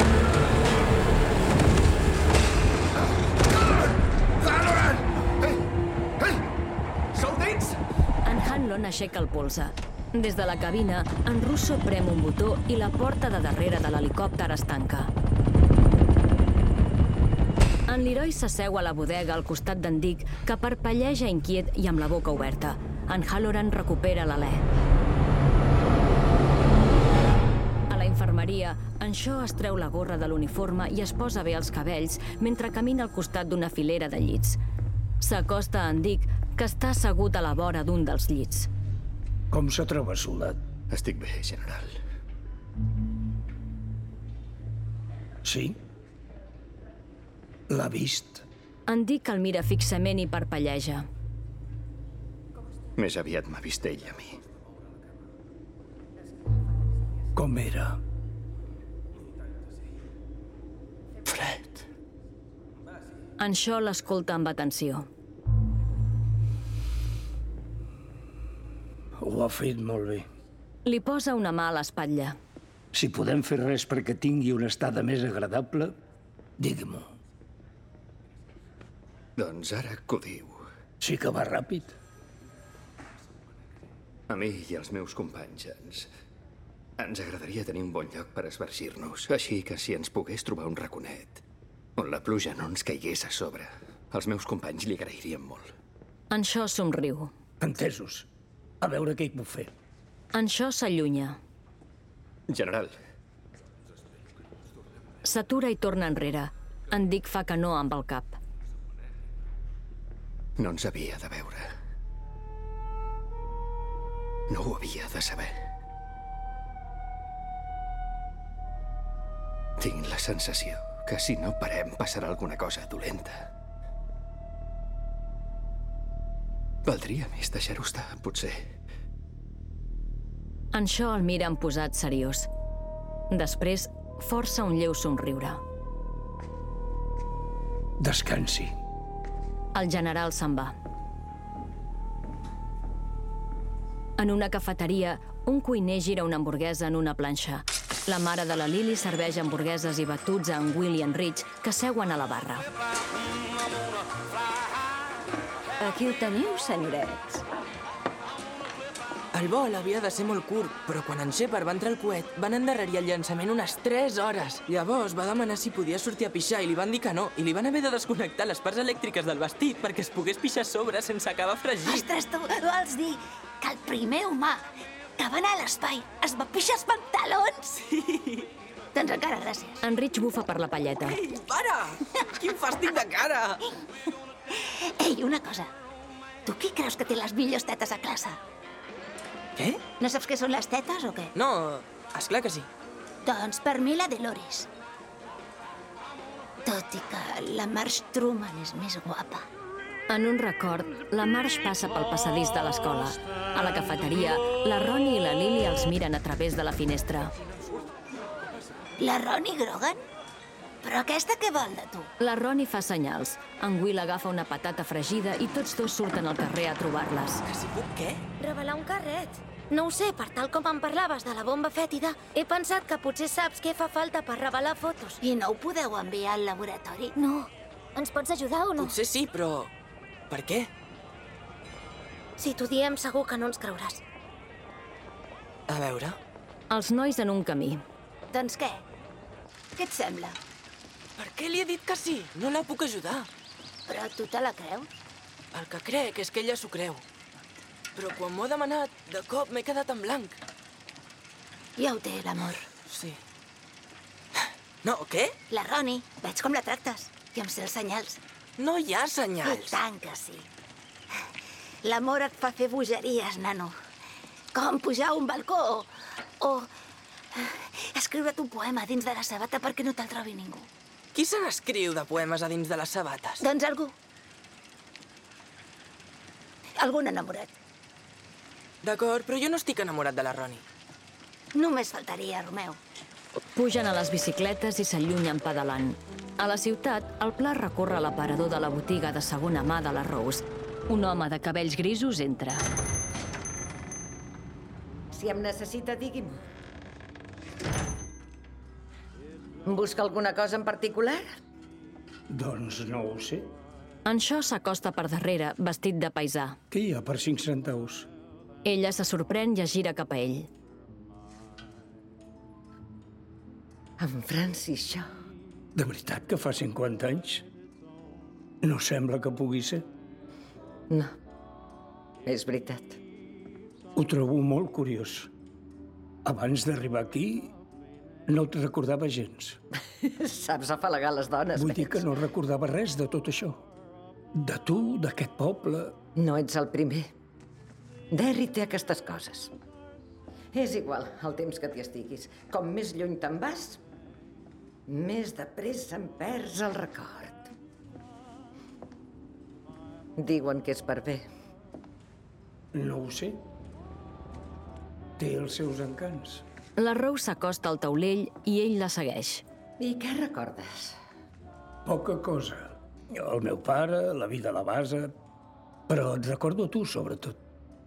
[SPEAKER 17] Halloran! Ei! Ei!
[SPEAKER 5] Sou dins?
[SPEAKER 1] En Hanlon aixeca el polze. Des de la cabina, en Russo prem un botó i la porta de darrere de l'helicòpter es tanca. En Leroy s'asseu a la bodega al costat d'en Dick, que parpelleja inquiet i amb la boca oberta. En Halloran recupera l'alè. A la infermeria, en Shaw es treu la gorra de l'uniforme i es posa bé els cabells mentre camina al costat d'una filera de llits. S'acosta a en Dick, que està assegut a la vora d'un dels llits.
[SPEAKER 13] Com se troba, soldat?
[SPEAKER 15] Estic bé, general.
[SPEAKER 13] Sí? L'ha vist?
[SPEAKER 1] En Dick el mira fixament i parpelleja.
[SPEAKER 15] Més aviat m'ha vist ell a mi.
[SPEAKER 13] Com era?
[SPEAKER 15] Fred.
[SPEAKER 1] En Shaw l'escolta amb atenció.
[SPEAKER 13] Ho ha fet molt bé.
[SPEAKER 1] Li posa una mà a l'espatlla.
[SPEAKER 13] Si podem fer res perquè tingui una estada més agradable, digui-m'ho.
[SPEAKER 15] Doncs ara que ho diu...
[SPEAKER 13] Sí que va ràpid.
[SPEAKER 15] A mi i als meus companys ens... ens agradaria tenir un bon lloc per esvergir-nos. Així que si ens pogués trobar un raconet on la pluja no ens caigués a sobre, els meus companys li agrairien molt.
[SPEAKER 1] En Shaw somriu.
[SPEAKER 13] Entesos. A veure què hi puc fer.
[SPEAKER 1] En Shaw s'allunya.
[SPEAKER 15] General.
[SPEAKER 1] S'atura i torna enrere. En Dick fa que no amb el cap.
[SPEAKER 15] No ens havia de veure. No ho havia de saber. Tinc la sensació que si no parem passarà alguna cosa dolenta. Valdria més deixar-ho estar, potser.
[SPEAKER 1] En Shaw el mira amb posat seriós. Després, força un lleu somriure.
[SPEAKER 13] Descansi.
[SPEAKER 1] El general se'n va. En una cafeteria, un cuiner gira una hamburguesa en una planxa. La mare de la Lily serveix hamburgueses i batuts a en Will i en Rich, que seuen a la barra.
[SPEAKER 21] Aquí ho teniu, senyorets.
[SPEAKER 10] El vol havia de ser molt curt, però quan en Shepard va entrar al coet, van endarrerir el llançament unes tres hores. Llavors va demanar si podia sortir a pixar i li van dir que no, i li van haver de desconnectar les parts elèctriques del vestit perquè es pogués pixar a sobre sense acabar fregit.
[SPEAKER 7] Ostres, tu vols dir que el primer humà que va anar a l'espai es va pixar els pantalons?
[SPEAKER 10] Sí.
[SPEAKER 7] Doncs encara gràcies.
[SPEAKER 1] En Rich bufa per la palleta.
[SPEAKER 10] Ei, para! Quin fàstic de cara!
[SPEAKER 7] Ei, una cosa. Tu qui creus que té les millors tetes a classe?
[SPEAKER 10] Què?
[SPEAKER 7] No saps què són les tetes o què?
[SPEAKER 10] No, esclar que sí.
[SPEAKER 7] Doncs per mi la Dolores. Tot i que la Marge Truman és més guapa.
[SPEAKER 1] En un record, la Marge passa pel passadís de l'escola. A la cafeteria, la Ronnie i la Lily els miren a través de la finestra.
[SPEAKER 7] La Ronnie Grogan? Però aquesta què vol de tu?
[SPEAKER 1] La Ronnie fa senyals. En Will agafa una patata fregida i tots dos surten al carrer a trobar-les.
[SPEAKER 10] Que si puc què?
[SPEAKER 11] Revelar un carret. No ho sé, per tal com em parlaves de la bomba fètida, he pensat que potser saps què fa falta per revelar fotos.
[SPEAKER 7] I no ho podeu enviar al laboratori?
[SPEAKER 6] No. Ens pots ajudar o no?
[SPEAKER 10] Potser sí, però... Per què?
[SPEAKER 11] Si t'ho diem, segur que no ens creuràs.
[SPEAKER 10] A veure...
[SPEAKER 1] Els nois en un camí.
[SPEAKER 7] Doncs què? Què et sembla?
[SPEAKER 10] Per què li he dit que sí? No la puc ajudar.
[SPEAKER 7] Però tu te la creus?
[SPEAKER 10] El que crec és que ella s'ho creu. Però quan m'ho ha demanat, de cop m'he quedat en blanc.
[SPEAKER 7] Ja ho té, l'amor.
[SPEAKER 10] Sí. No, què?
[SPEAKER 7] La Ronnie. Veig com la tractes. I em sé els senyals.
[SPEAKER 10] No hi ha senyals.
[SPEAKER 7] I tant que sí. L'amor et fa fer bogeries, nano. Com pujar a un balcó o... o... escriure't un poema dins de la sabata perquè no te'l trobi ningú.
[SPEAKER 10] Qui se n'escriu de poemes a dins de les sabates?
[SPEAKER 7] Doncs algú. Algun enamorat.
[SPEAKER 10] D'acord, però jo no estic enamorat de la Ronnie.
[SPEAKER 7] Només faltaria, Romeu.
[SPEAKER 1] Pugen a les bicicletes i s'allunyen pedalant. A la ciutat, el Pla recorre l'aparador de la botiga de segona mà de la Rose. Un home de cabells grisos entra.
[SPEAKER 20] Si em necessita, digui'm. Busca alguna cosa en particular?
[SPEAKER 13] Doncs no ho sé.
[SPEAKER 1] En Shaw s'acosta per darrere, vestit de paisà.
[SPEAKER 13] Què hi ha per cinc centaus?
[SPEAKER 1] Ella se sorprèn i es gira cap a ell.
[SPEAKER 20] En Francis Shaw.
[SPEAKER 13] De veritat que fa cinquanta anys? No sembla que pugui ser.
[SPEAKER 20] No, és veritat.
[SPEAKER 13] Ho trobo molt curiós. Abans d'arribar aquí, no et recordava gens.
[SPEAKER 20] Saps afalagar les dones,
[SPEAKER 13] Vull dir que no recordava res de tot això. De tu, d'aquest poble...
[SPEAKER 20] No ets el primer. Derry té aquestes coses. És igual, el temps que t'hi estiguis. Com més lluny te'n vas, més de pressa em perds el record. Diuen que és per bé.
[SPEAKER 13] No ho sé. Té els seus encants.
[SPEAKER 1] La Rose s'acosta al taulell i ell la segueix.
[SPEAKER 20] I què recordes?
[SPEAKER 13] Poca cosa. El meu pare, la vida a la base... Però et recordo tu, sobretot.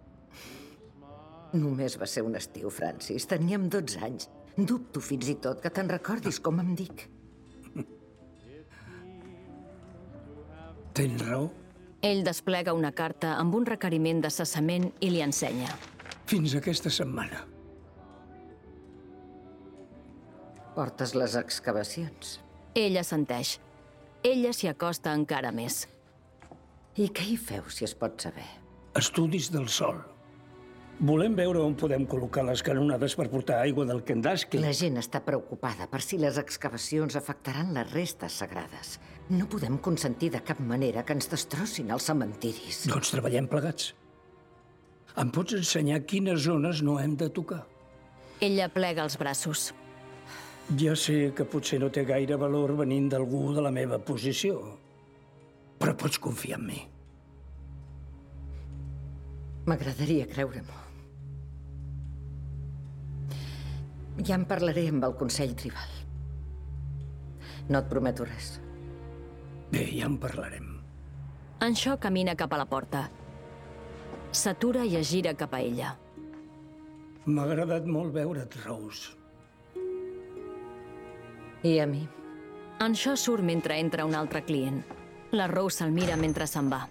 [SPEAKER 20] Només va ser un estiu, Francis. Teníem dotze anys. Dubto fins i tot que te'n recordis com em dic.
[SPEAKER 13] Tens raó.
[SPEAKER 1] Ell desplega una carta amb un requeriment de cessament i li ensenya.
[SPEAKER 13] Fins aquesta setmana.
[SPEAKER 20] Portes les excavacions.
[SPEAKER 1] Ell assenteix. Ella s'hi acosta encara més.
[SPEAKER 20] I què hi feu, si es pot saber?
[SPEAKER 13] Estudis del sol. Volem veure on podem col·locar les canonades per portar aigua del Kenduskeag.
[SPEAKER 20] La gent està preocupada per si les excavacions afectaran les restes sagrades. No podem consentir de cap manera que ens destrossin els cementiris.
[SPEAKER 13] Doncs treballem plegats. Em pots ensenyar quines zones no hem de tocar?
[SPEAKER 1] Ella plega els braços.
[SPEAKER 13] Ja sé que potser no té gaire valor venint d'algú de la meva posició, però pots confiar en mi.
[SPEAKER 20] M'agradaria creure-m'ho. Ja en parlaré amb el Consell Tribal. No et prometo res.
[SPEAKER 13] Bé, ja en parlarem.
[SPEAKER 1] En Shaw camina cap a la porta. S'atura i es gira cap a ella.
[SPEAKER 13] M'ha agradat molt veure't, Rose.
[SPEAKER 20] I a mi?
[SPEAKER 1] En Shaw surt mentre entra un altre client. La Rose se'l mira mentre se'n va.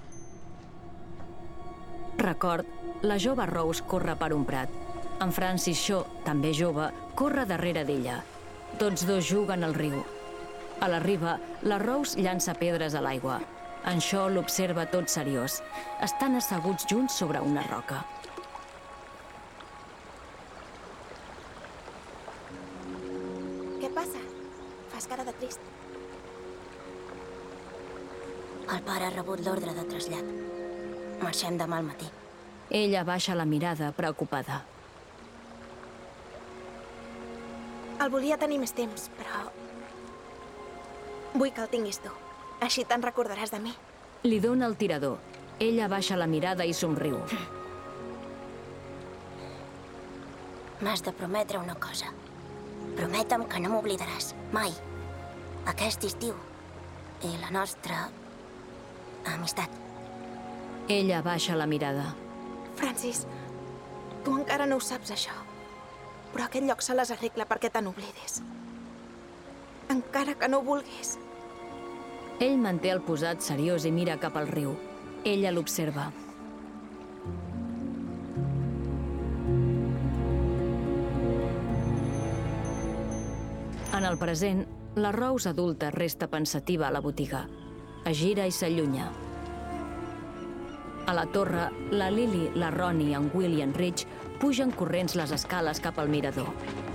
[SPEAKER 1] Record, la jove Rose corre per un prat. En Francis Shaw, també jove, corre darrere d'ella. Tots dos juguen al riu. A la riba, la Rose llança pedres a l'aigua. En Shaw l'observa tot seriós. Estan asseguts junts sobre una roca.
[SPEAKER 7] Què passa? Fas cara de trist. El pare ha rebut l'ordre de trasllat. Marxem demà al matí.
[SPEAKER 1] Ella baixa la mirada, preocupada.
[SPEAKER 7] El volia tenir més temps, però... Vull que el tinguis tu. Així te'n recordaràs de mi.
[SPEAKER 1] Li dona el tirador. Ella baixa la mirada i somriu.
[SPEAKER 7] M'has de prometre una cosa. Promete'm que no m'oblidaràs. Mai. Aquest estiu. I la nostra... amistat.
[SPEAKER 1] Ella baixa la mirada.
[SPEAKER 7] Francis, tu encara no ho saps, això. Però aquest lloc se les arregla perquè te n'oblidis. Encara que no ho vulguis.
[SPEAKER 1] Ell manté el posat seriós i mira cap al riu. Ella l'observa. En el present, la Rose adulta resta pensativa a la botiga. Es gira i s'allunya. A la torre, la Lily, la Ronnie, en Will i en Rich pugen corrents les escales cap al mirador.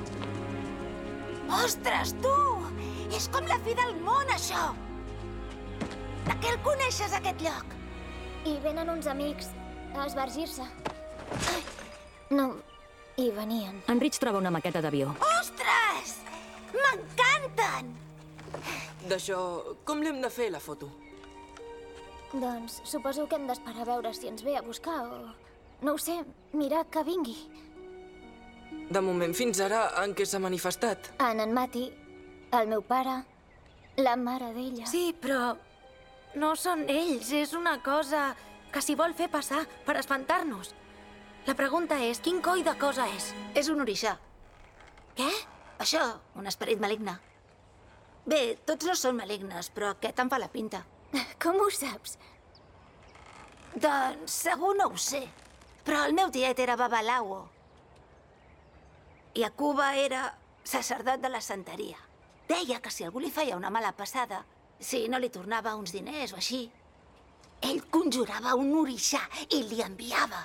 [SPEAKER 7] Ostres, tu! És com la fi del món, això! De què el coneixes, aquest lloc?
[SPEAKER 6] Hi venen uns amics a esvergir-se. No, hi venien.
[SPEAKER 1] En Rich troba una maqueta d'avió.
[SPEAKER 7] Ostres! M'encanten!
[SPEAKER 10] D'això, com l'hem de fer, la foto?
[SPEAKER 6] Doncs suposo que hem d'esperar a veure si ens ve a buscar o... No ho sé, mirar que vingui.
[SPEAKER 10] De moment, fins ara, en què s'ha manifestat?
[SPEAKER 6] En en Mati, el meu pare, la mare d'ella...
[SPEAKER 11] Sí, però no són ells, és una cosa que s'hi vol fer passar per espantar-nos. La pregunta és, quin coi de cosa és?
[SPEAKER 7] És un orixà.
[SPEAKER 11] Què?
[SPEAKER 7] Això, un esperit maligne. Bé, tots no són malignes, però aquest en fa la pinta.
[SPEAKER 6] Com ho saps?
[SPEAKER 7] Doncs segur no ho sé, però el meu tiet era Babalawo. I a Cuba era sacerdot de la santeria. Deia que si algú li feia una mala passada, si no li tornava uns diners o així, ell conjurava un orixà i li enviava.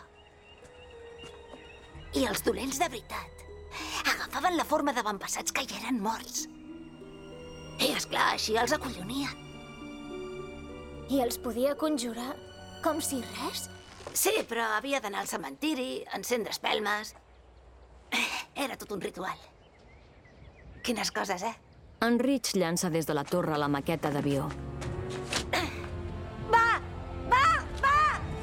[SPEAKER 7] I els dolents de veritat agafaven la forma d'avantpassats que ja eren morts. I, esclar, així els acollonien.
[SPEAKER 6] I els podia conjurar com si res?
[SPEAKER 7] Sí, però havia d'anar al cementiri, encendre espelmes... Era tot un ritual. Quines coses, eh?
[SPEAKER 1] En Rich llança des de la torre la maqueta d'avió.
[SPEAKER 7] Va! Va! Va!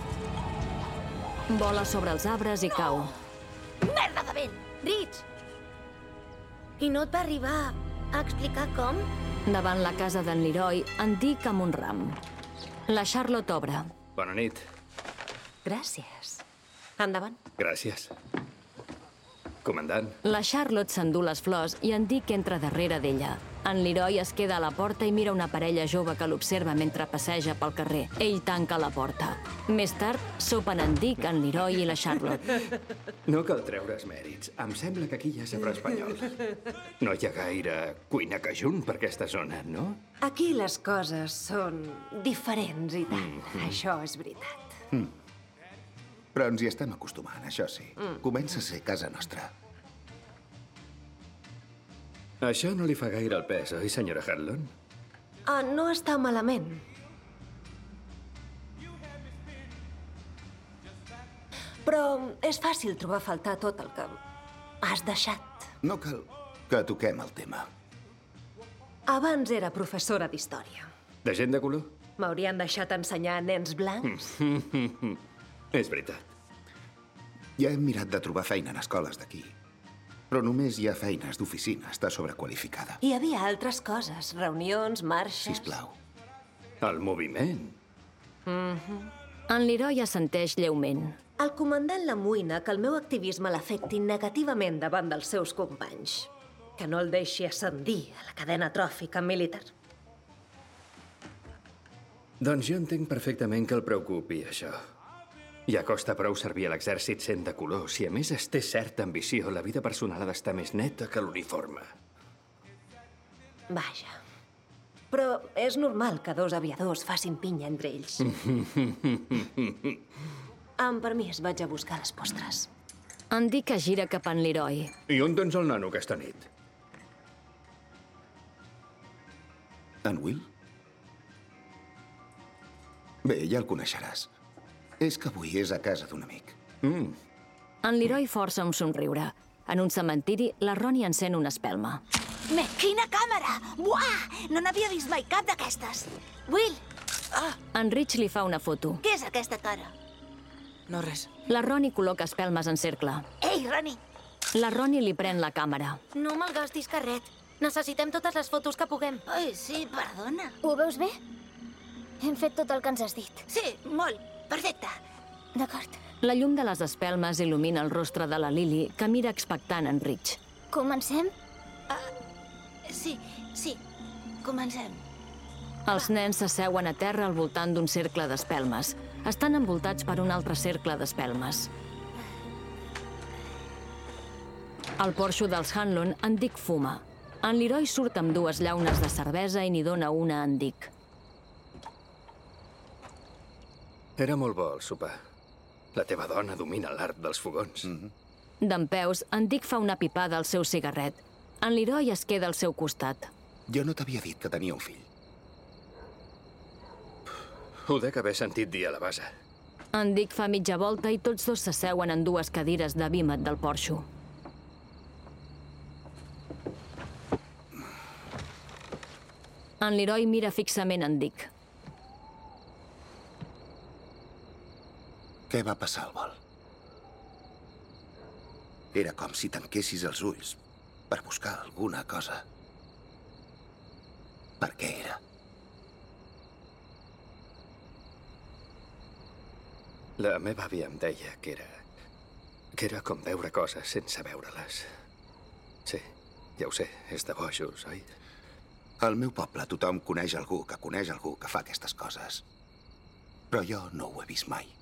[SPEAKER 1] Vola sobre els arbres i cau.
[SPEAKER 7] Merda de vent!
[SPEAKER 11] Rich! I no et va arribar a explicar com?
[SPEAKER 1] Davant la casa d'en Leroy, en Dick amb un ram. La Charlotte obre.
[SPEAKER 15] Bona nit.
[SPEAKER 11] Gràcies. Endavant.
[SPEAKER 15] Gràcies. Comandant.
[SPEAKER 1] La Charlotte s'endú les flors i en Dick entra darrere d'ella. En Leroy es queda a la porta i mira una parella jove que l'observa mentre passeja pel carrer. Ell tanca la porta. Més tard, sopen en Dick, en Leroy i la Charlotte.
[SPEAKER 15] No cal treure's mèrits. Em sembla que aquí hi ha sabre espanyol. No hi ha gaire cuina cajunt per aquesta zona, no?
[SPEAKER 20] Aquí les coses són diferents i tant. Mm-hmm. Això és veritat.
[SPEAKER 17] Mm. Però ens hi estem acostumant, això sí.
[SPEAKER 20] Mm.
[SPEAKER 17] Comença a ser casa nostra.
[SPEAKER 15] Això no li fa gaire el pes, oi, senyora Hanlon?
[SPEAKER 20] Ah, no està malament. Però és fàcil trobar a faltar tot el que has deixat.
[SPEAKER 17] No cal que toquem el tema.
[SPEAKER 20] Abans era professora d'història.
[SPEAKER 15] De gent de color?
[SPEAKER 20] M'haurien deixat ensenyar a nens blancs?
[SPEAKER 15] És veritat.
[SPEAKER 17] Ja hem mirat de trobar feina en escoles d'aquí. Però només hi ha feines d'oficina. Està sobrequalificada.
[SPEAKER 20] Hi havia altres coses. Reunions, marxes...
[SPEAKER 17] Sisplau.
[SPEAKER 15] El moviment.
[SPEAKER 20] Mm-hmm.
[SPEAKER 1] En Leroy assenteix lleument.
[SPEAKER 20] El comandant l'amoïna que el meu activisme l'afecti negativament davant dels seus companys. Que no el deixi ascendir a la cadena tròfica militar.
[SPEAKER 15] Doncs jo entenc perfectament que el preocupi, això. Ja costa prou servir a l'exèrcit sent de color. Si a més es té certa ambició, la vida personal ha d'estar més neta que l'uniforme.
[SPEAKER 20] Vaja. Però és normal que dos aviadors facin pinya entre ells. Amb permís, vaig a buscar les postres.
[SPEAKER 1] En Dick es gira cap a en Leroy.
[SPEAKER 15] I on tens el nano aquesta nit?
[SPEAKER 17] En Will? Bé, ja el coneixeràs. És que avui és a casa d'un amic.
[SPEAKER 15] Mm.
[SPEAKER 1] En Leroy força un somriure. En un cementiri, la Ronnie encén una espelma.
[SPEAKER 7] Me, quina càmera! Buah! No n'havia vist mai cap d'aquestes. Will!
[SPEAKER 1] Ah. En Rich li fa una foto.
[SPEAKER 7] Què és aquesta cara?
[SPEAKER 10] No, res.
[SPEAKER 1] La Ronnie col·loca espelmes en cercle.
[SPEAKER 7] Ei, Ronnie!
[SPEAKER 1] La Ronnie li pren la càmera.
[SPEAKER 11] No malgastis carret. Necessitem totes les fotos que puguem.
[SPEAKER 7] Ai, sí, perdona.
[SPEAKER 6] Ho veus bé? Hem fet tot el que ens has dit.
[SPEAKER 7] Sí, molt. Perfecte.
[SPEAKER 6] D'acord.
[SPEAKER 1] La llum de les espelmes il·lumina el rostre de la Lily, que mira expectant en Rich.
[SPEAKER 6] Comencem?
[SPEAKER 7] Uh, sí, sí. Comencem.
[SPEAKER 1] Els nens s'asseuen a terra al voltant d'un cercle d'espelmes. Estan envoltats per un altre cercle d'espelmes. Al porxo dels Hanlon, en Dick fuma. En Leroy surt amb dues llaunes de cervesa i n'hi dona una a en Dick.
[SPEAKER 15] Era molt bo el sopar. La teva dona domina l'art dels fogons.
[SPEAKER 17] Mm-hmm.
[SPEAKER 1] Dempeus, en Dick fa una pipada al seu cigarret. En Leroy es queda al seu costat.
[SPEAKER 17] Jo no t'havia dit que tenia un fill.
[SPEAKER 15] Ho dec haver sentit dir a la base.
[SPEAKER 1] En Dick fa mitja volta i tots dos s'asseuen en dues cadires de vímet del porxo. En Leroy mira fixament en Dick.
[SPEAKER 17] Què va passar al vol? Era com si tanquessis els ulls per buscar alguna cosa. Per què era?
[SPEAKER 15] La meva àvia em deia que era... que era com veure coses sense veure-les. Sí, ja ho sé, és de bojos, oi?
[SPEAKER 17] Al meu poble tothom coneix algú que coneix algú que fa aquestes coses. Però jo no ho he vist mai.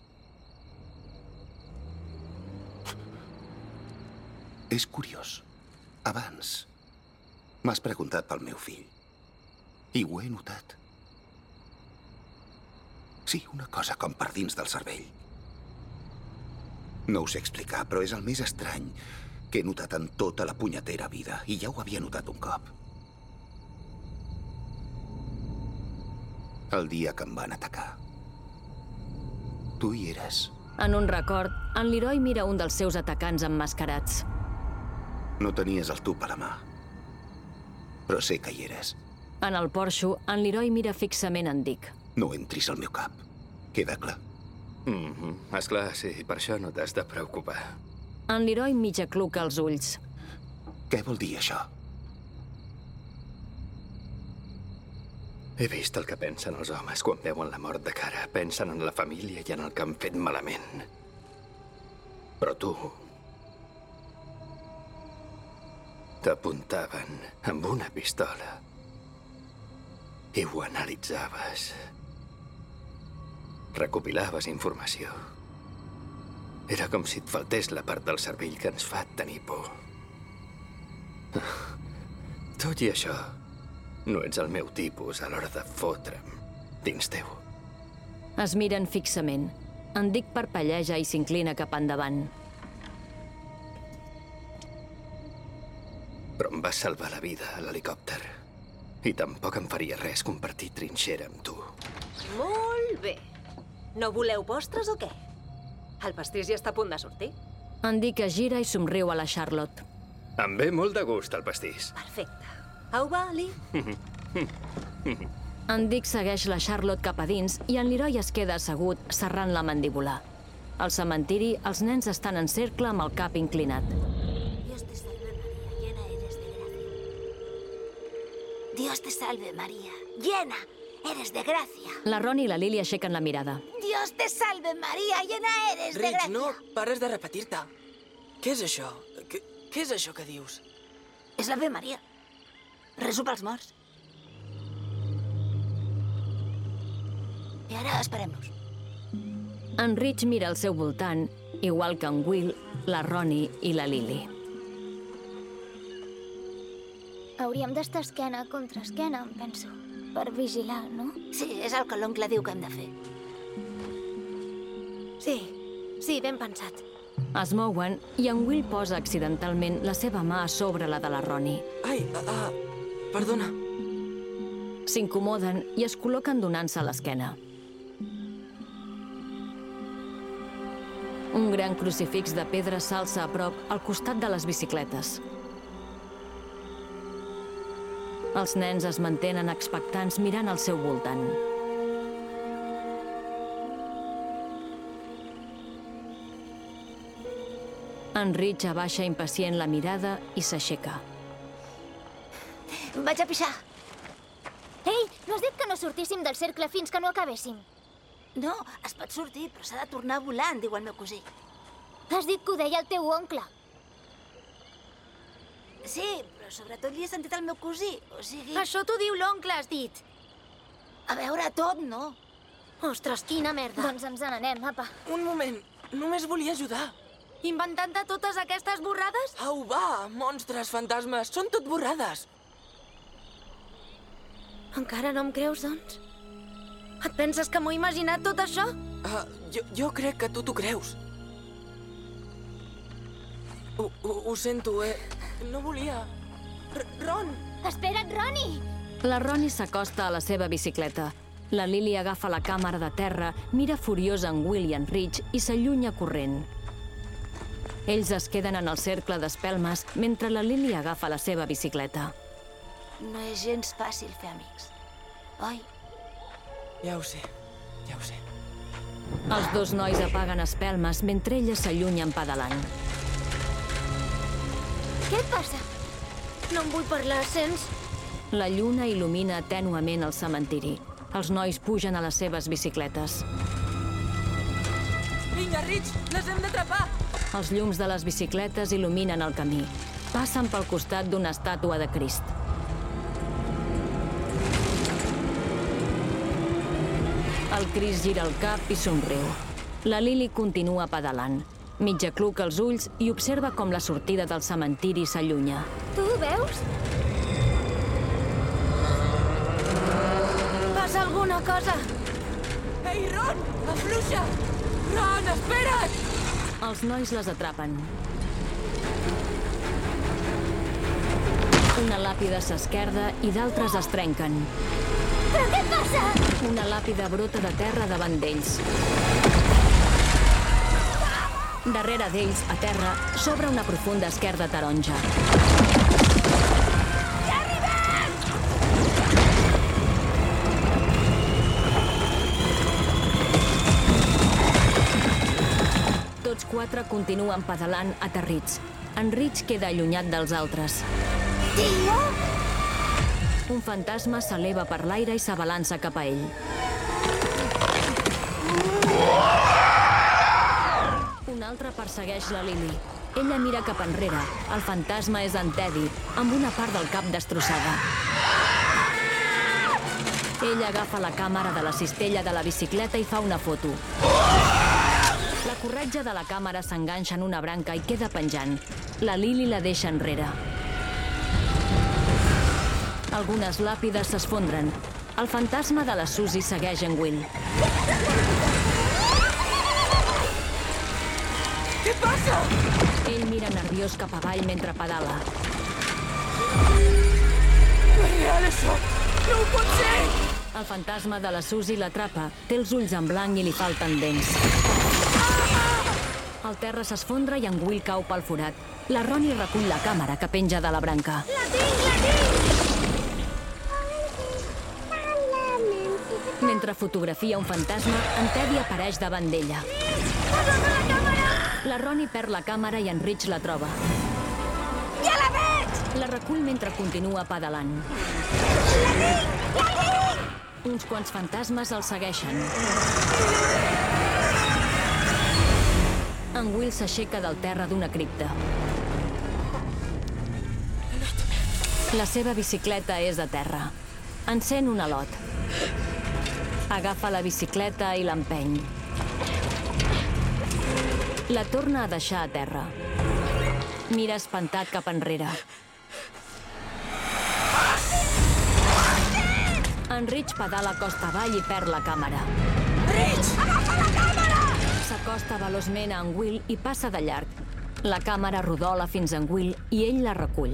[SPEAKER 17] És curiós. Abans m'has preguntat pel meu fill. I ho he notat. Sí, una cosa com per dins del cervell. No ho sé explicar, però és el més estrany que he notat en tota la punyetera vida. I ja ho havia notat un cop. El dia que em van atacar. Tu hi eres.
[SPEAKER 1] En un record, en Leroy mira un dels seus atacants emmascarats.
[SPEAKER 17] No tenies el tub a la mà. Però sé que hi eres.
[SPEAKER 1] En el porxo, en Leroy mira fixament en Dick.
[SPEAKER 17] No entris al meu cap. Queda clar?
[SPEAKER 15] Mm-hmm. Esclar, sí. Per això no t'has de preocupar.
[SPEAKER 1] En Leroy mig acluca els ulls.
[SPEAKER 17] Què vol dir això?
[SPEAKER 15] He vist el que pensen els homes quan veuen la mort de cara. Pensen en la família i en el que han fet malament. Però tu... t'apuntaven amb una pistola i ho analitzaves. Recopilaves informació. Era com si et faltés la part del cervell que ens fa tenir por. Tot i això, no ets el meu tipus a l'hora de fotre'm dins teu.
[SPEAKER 1] Es miren fixament. En Dick parpelleja i s'inclina cap endavant.
[SPEAKER 15] Però em vas salvar la vida a l'helicòpter. I tampoc em faria res compartir trinxera amb tu.
[SPEAKER 8] Molt bé. No voleu postres o què? El pastís ja està a punt de sortir.
[SPEAKER 1] En Dick es gira i somriu a la Charlotte.
[SPEAKER 15] Em ve molt de gust el pastís.
[SPEAKER 8] Perfecte. Au va, Ali.
[SPEAKER 1] En Dick segueix la Charlotte cap a dins i en Leroy es queda assegut, serrant la mandíbula. Al cementiri, els nens estan en cercle amb el cap inclinat.
[SPEAKER 7] Dios te salve, María. Llena eres de gracia.
[SPEAKER 1] La Ron i la Lily aixequen la mirada.
[SPEAKER 7] Dios te salve, María. Llena eres de
[SPEAKER 10] Rich,
[SPEAKER 7] gracia.
[SPEAKER 10] no pares de repetir-te. Què és això? Què, què és això que dius?
[SPEAKER 7] És l'Ave Maria. Reso pels morts. I ara esperem-nos.
[SPEAKER 1] En Rich mira al seu voltant, igual que en Will, la Ronnie i la Lily.
[SPEAKER 6] Hauríem d'estar esquena contra esquena, em penso. Per vigilar, no?
[SPEAKER 7] Sí, és el que l'oncle diu que hem de fer.
[SPEAKER 11] Sí, sí, ben pensat.
[SPEAKER 1] Es mouen i en Will posa accidentalment la seva mà a sobre la de la Ronnie.
[SPEAKER 10] Ai, ah, ah, perdona.
[SPEAKER 1] S'incomoden i es col·loquen donant-se a l'esquena. Un gran crucifix de pedra s'alça a prop al costat de les bicicletes. Els nens es mantenen expectants mirant al seu voltant. En Rich abaixa impacient la mirada i s'aixeca.
[SPEAKER 7] Vaig a pixar.
[SPEAKER 6] Ei, no has dit que no sortíssim del cercle fins que no acabéssim?
[SPEAKER 7] No, es pot sortir, però s'ha de tornar volant, diu el meu cosí.
[SPEAKER 6] Has dit que ho deia el teu oncle.
[SPEAKER 7] Sí, però sobretot li he sentit al meu cosí, o sigui...
[SPEAKER 11] Això t'ho diu l'oncle, has dit.
[SPEAKER 7] A veure, tot no.
[SPEAKER 11] Ostres, quina merda.
[SPEAKER 6] Doncs ens n'anem, apa.
[SPEAKER 10] Un moment, només volia ajudar.
[SPEAKER 11] Inventant-te totes aquestes borrades?
[SPEAKER 10] Au, va, monstres, fantasmes, són tot borrades.
[SPEAKER 11] Encara no em creus, doncs? Et penses que m'ho he imaginat, tot això?
[SPEAKER 10] Uh, jo, jo crec que tu t'ho creus. Ho, ho, ho sento, eh? No volia. R Ron!
[SPEAKER 6] Espera't, Ronnie!
[SPEAKER 1] La Ronnie s'acosta a la seva bicicleta. La Lily agafa la càmera de terra, mira furiosa en Will i en Rich i s'allunya corrent. Ells es queden en el cercle d'espelmes mentre la Lily agafa la seva bicicleta.
[SPEAKER 7] No és gens fàcil fer amics, oi?
[SPEAKER 10] Ja ho sé, ja ho sé.
[SPEAKER 1] Els dos nois apaguen espelmes mentre ella s'allunya pedalant.
[SPEAKER 6] Què et passa?
[SPEAKER 11] No em vull parlar, sents?
[SPEAKER 1] La lluna il·lumina tènuement el cementiri. Els nois pugen a les seves bicicletes.
[SPEAKER 10] Vinga, Rich, les hem d'atrapar!
[SPEAKER 1] Els llums de les bicicletes il·luminen el camí. Passen pel costat d'una estàtua de Crist. El Crist gira el cap i somriu. La Lily continua pedalant. Mig acluca els ulls i observa com la sortida del cementiri s'allunya.
[SPEAKER 6] Tu ho veus?
[SPEAKER 11] Passa alguna cosa!
[SPEAKER 10] Ei, Ei, Ron! Afluixa! Ron, espera't!
[SPEAKER 1] Els nois les atrapen. Una làpida s'esquerda i d'altres es trenquen.
[SPEAKER 6] Però què passa?
[SPEAKER 1] Una làpida brota de terra davant d'ells. Darrere d'ells, a terra, s'obre una profunda esquerda taronja.
[SPEAKER 6] Ja arribem!
[SPEAKER 1] Tots quatre continuen pedalant aterrits. En Rich queda allunyat dels altres.
[SPEAKER 6] Tio?
[SPEAKER 1] Un fantasma s'eleva per l'aire i s'abalança cap a ell. Un altre persegueix la Lily. Ella mira cap enrere. El fantasma és en Teddy, amb una part del cap destrossada. Ella agafa la càmera de la cistella de la bicicleta i fa una foto. La corretja de la càmera s'enganxa en una branca i queda penjant. La Lily la deixa enrere. Algunes làpides s'esfondren. El fantasma de la Susie segueix en Will.
[SPEAKER 10] Què passa?
[SPEAKER 1] Ell mira nerviós cap avall mentre pedala.
[SPEAKER 10] No és real, això! No ho pot ser!
[SPEAKER 1] El fantasma de la Susie l'atrapa. Té els ulls en blanc i li falten dents. El terra s'esfondra i en Will cau pel forat. La Ronnie recull la càmera que penja de la branca.
[SPEAKER 6] La tinc, la tinc!
[SPEAKER 1] Mentre fotografia un fantasma, en Teddy apareix davant d'ella. La Ronnie perd la càmera i en Rich la troba.
[SPEAKER 6] Ja la veig!
[SPEAKER 1] La recull mentre continua pedalant.
[SPEAKER 6] La tinc! La tinc!
[SPEAKER 1] Uns quants fantasmes el segueixen. En Will s'aixeca del terra d'una cripta. La seva bicicleta és a terra. Encén un alot. Agafa la bicicleta i l'empeny. La torna a deixar a terra. Mira espantat cap enrere. En Rich pedala costa avall i perd la càmera.
[SPEAKER 6] Rich! Agafa la càmera!
[SPEAKER 1] S'acosta veloçment a en Will i passa de llarg. La càmera rodola fins a en Will i ell la recull.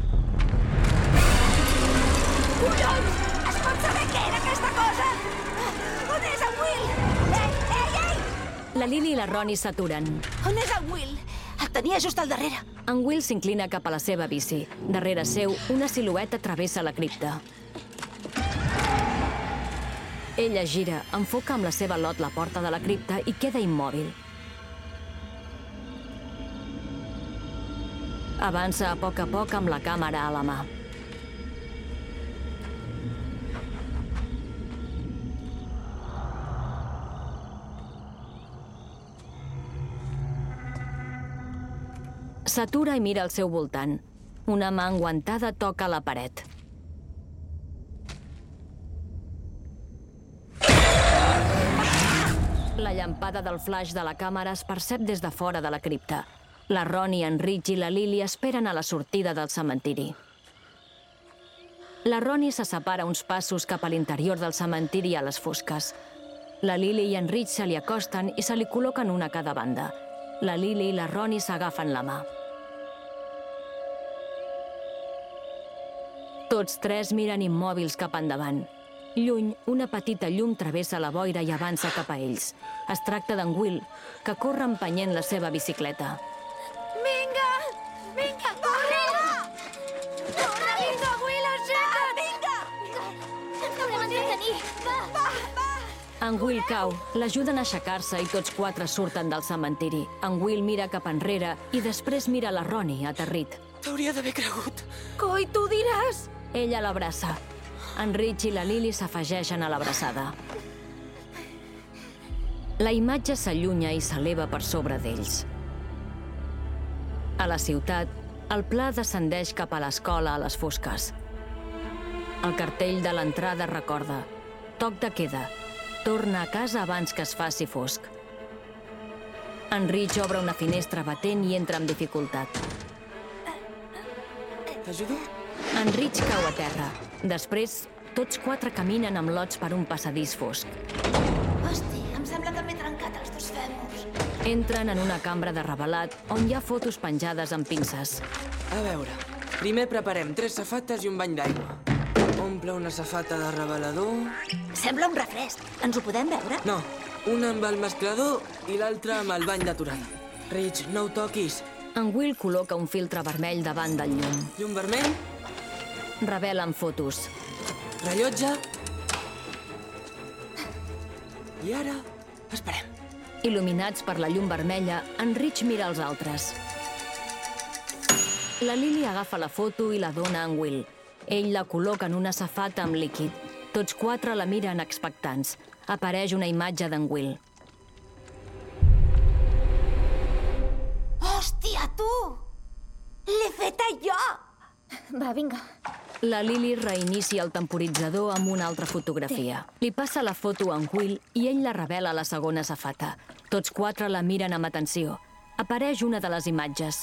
[SPEAKER 6] Collons! Es pot saber què era aquesta cosa? On és en Will? Ei, ei, ei!
[SPEAKER 1] La Lily i la Ronnie s'aturen.
[SPEAKER 7] On és en Will? El tenia just al darrere.
[SPEAKER 1] En Will s'inclina cap a la seva bici. Darrere seu, una silueta travessa la cripta. Ella gira, enfoca amb la seva lot la porta de la cripta i queda immòbil. Avança a poc a poc amb la càmera a la mà. S'atura i mira al seu voltant. Una mà enguantada toca la paret. La llampada del flaix de la càmera es percep des de fora de la cripta. La Ronnie, en Rich i la Lily esperen a la sortida del cementiri. La Ronnie se separa uns passos cap a l'interior del cementiri a les fosques. La Lily i en Rich se li acosten i se li col·loquen una a cada banda. La Lily i la Ronnie s'agafen la mà. Tots tres miren immòbils cap endavant. Lluny, una petita llum travessa la boira i avança cap a ells. Es tracta d'en Will, que corre empenyent la seva bicicleta.
[SPEAKER 6] Vinga! Vinga, corre-la! Corre, vinga, Will, aixeca't! Vinga! Ens haurem d'entretenir. Va, va, va!
[SPEAKER 1] En Will cau, l'ajuden a aixecar-se i tots quatre surten del cementiri. En Will mira cap enrere i després mira la Ronnie, aterrit.
[SPEAKER 10] T'hauria d'haver cregut.
[SPEAKER 11] Coi, tu diràs!
[SPEAKER 1] Ella l'abraça. En Rich i la Lily s'afegeixen a l'abraçada. La imatge s'allunya i s'eleva per sobre d'ells. A la ciutat, el pla descendeix cap a l'escola a les fosques. El cartell de l'entrada recorda: toc de queda. Torna a casa abans que es faci fosc. En Rich obre una finestra batent i entra amb dificultat.
[SPEAKER 10] T'ajudo?
[SPEAKER 1] En Rich cau a terra. Després, tots quatre caminen amb lots per un passadís fosc.
[SPEAKER 6] Hòstia!
[SPEAKER 1] Entren en una cambra de revelat on hi ha fotos penjades amb pinces.
[SPEAKER 10] A veure, primer preparem tres safates i un bany d'aigua. Omple una safata de revelador...
[SPEAKER 7] Sembla un refresc. Ens ho podem veure?
[SPEAKER 10] No, una amb el mesclador i l'altra amb el bany d'aturada. Rich, no ho toquis.
[SPEAKER 1] En Will col·loca un filtre vermell davant del llum.
[SPEAKER 10] Llum vermell?
[SPEAKER 1] Revelen fotos.
[SPEAKER 10] Rellotge. I ara, esperem.
[SPEAKER 1] Il·luminats per la llum vermella, en Rich mira els altres. La Lily agafa la foto i la dona a en Will. Ell la col·loca en una safata amb líquid. Tots quatre la miren expectants. Apareix una imatge d'en Will.
[SPEAKER 7] Hòstia, tu! L'he feta jo!
[SPEAKER 6] Va, vinga.
[SPEAKER 1] La Lily reinicia el temporitzador amb una altra fotografia. Li passa la foto a en Will i ell la revela a la segona safata. Tots quatre la miren amb atenció. Apareix una de les imatges.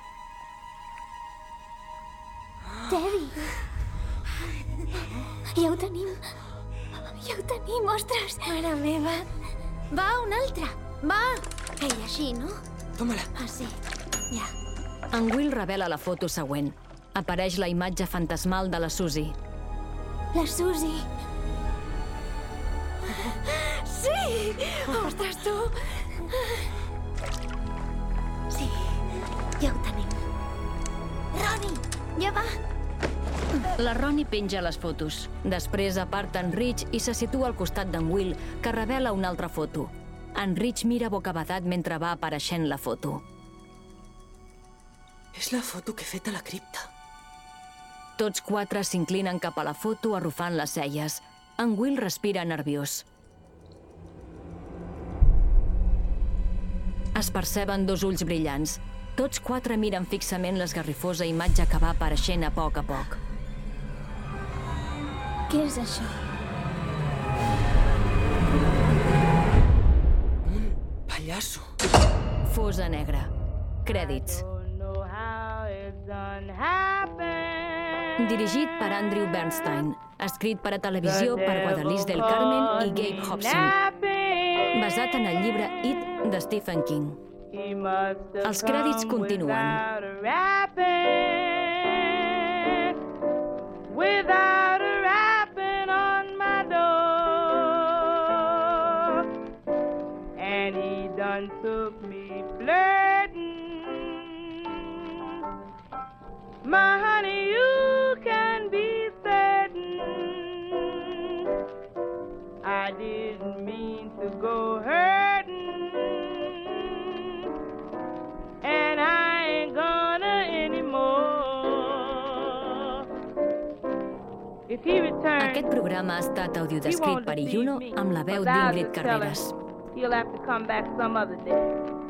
[SPEAKER 6] Debbie! Ja ho tenim. Ja ho tenim, ostres! Mare meva. Va, una altra. Va! Ei, així, no?
[SPEAKER 10] Toma-la.
[SPEAKER 6] Ah, sí. Ja.
[SPEAKER 1] En Will revela la foto següent. Apareix la imatge fantasmal de la Susie.
[SPEAKER 6] La Susie. Sí! Ostres, tu! Sí, ja ho tenim. Ronnie, ja va!
[SPEAKER 1] La Ronnie penja les fotos. Després aparta en Rich i se situa al costat d'en Will, que revela una altra foto. En Rich mira bocabadat mentre va apareixent la foto.
[SPEAKER 10] És la foto que he fet a la cripta.
[SPEAKER 1] Tots quatre s'inclinen cap a la foto arrufant les celles. En Will respira nerviós. Es perceben dos ulls brillants. Tots quatre miren fixament l'esgarrifosa imatge que va apareixent a poc a poc.
[SPEAKER 6] Què és això?
[SPEAKER 10] Un pallasso.
[SPEAKER 1] Fosa negra. Crèdits. Dirigit per Andrew Bernstein. Escrit per a televisió per Guadalis del Carmen i Gabe Hobson. Basat en el llibre It de Stephen King. Els crèdits continuen.
[SPEAKER 12] Without a rapping on my door, and he done took me flirting. My honey, you can be certain I didn't mean to go hurting, and I ain't gonna anymore.
[SPEAKER 1] Aquest programa ha estat audiodescrit per Iyuno amb la veu d'Ingrid Carreras.
[SPEAKER 12] He'll have to come back some other day.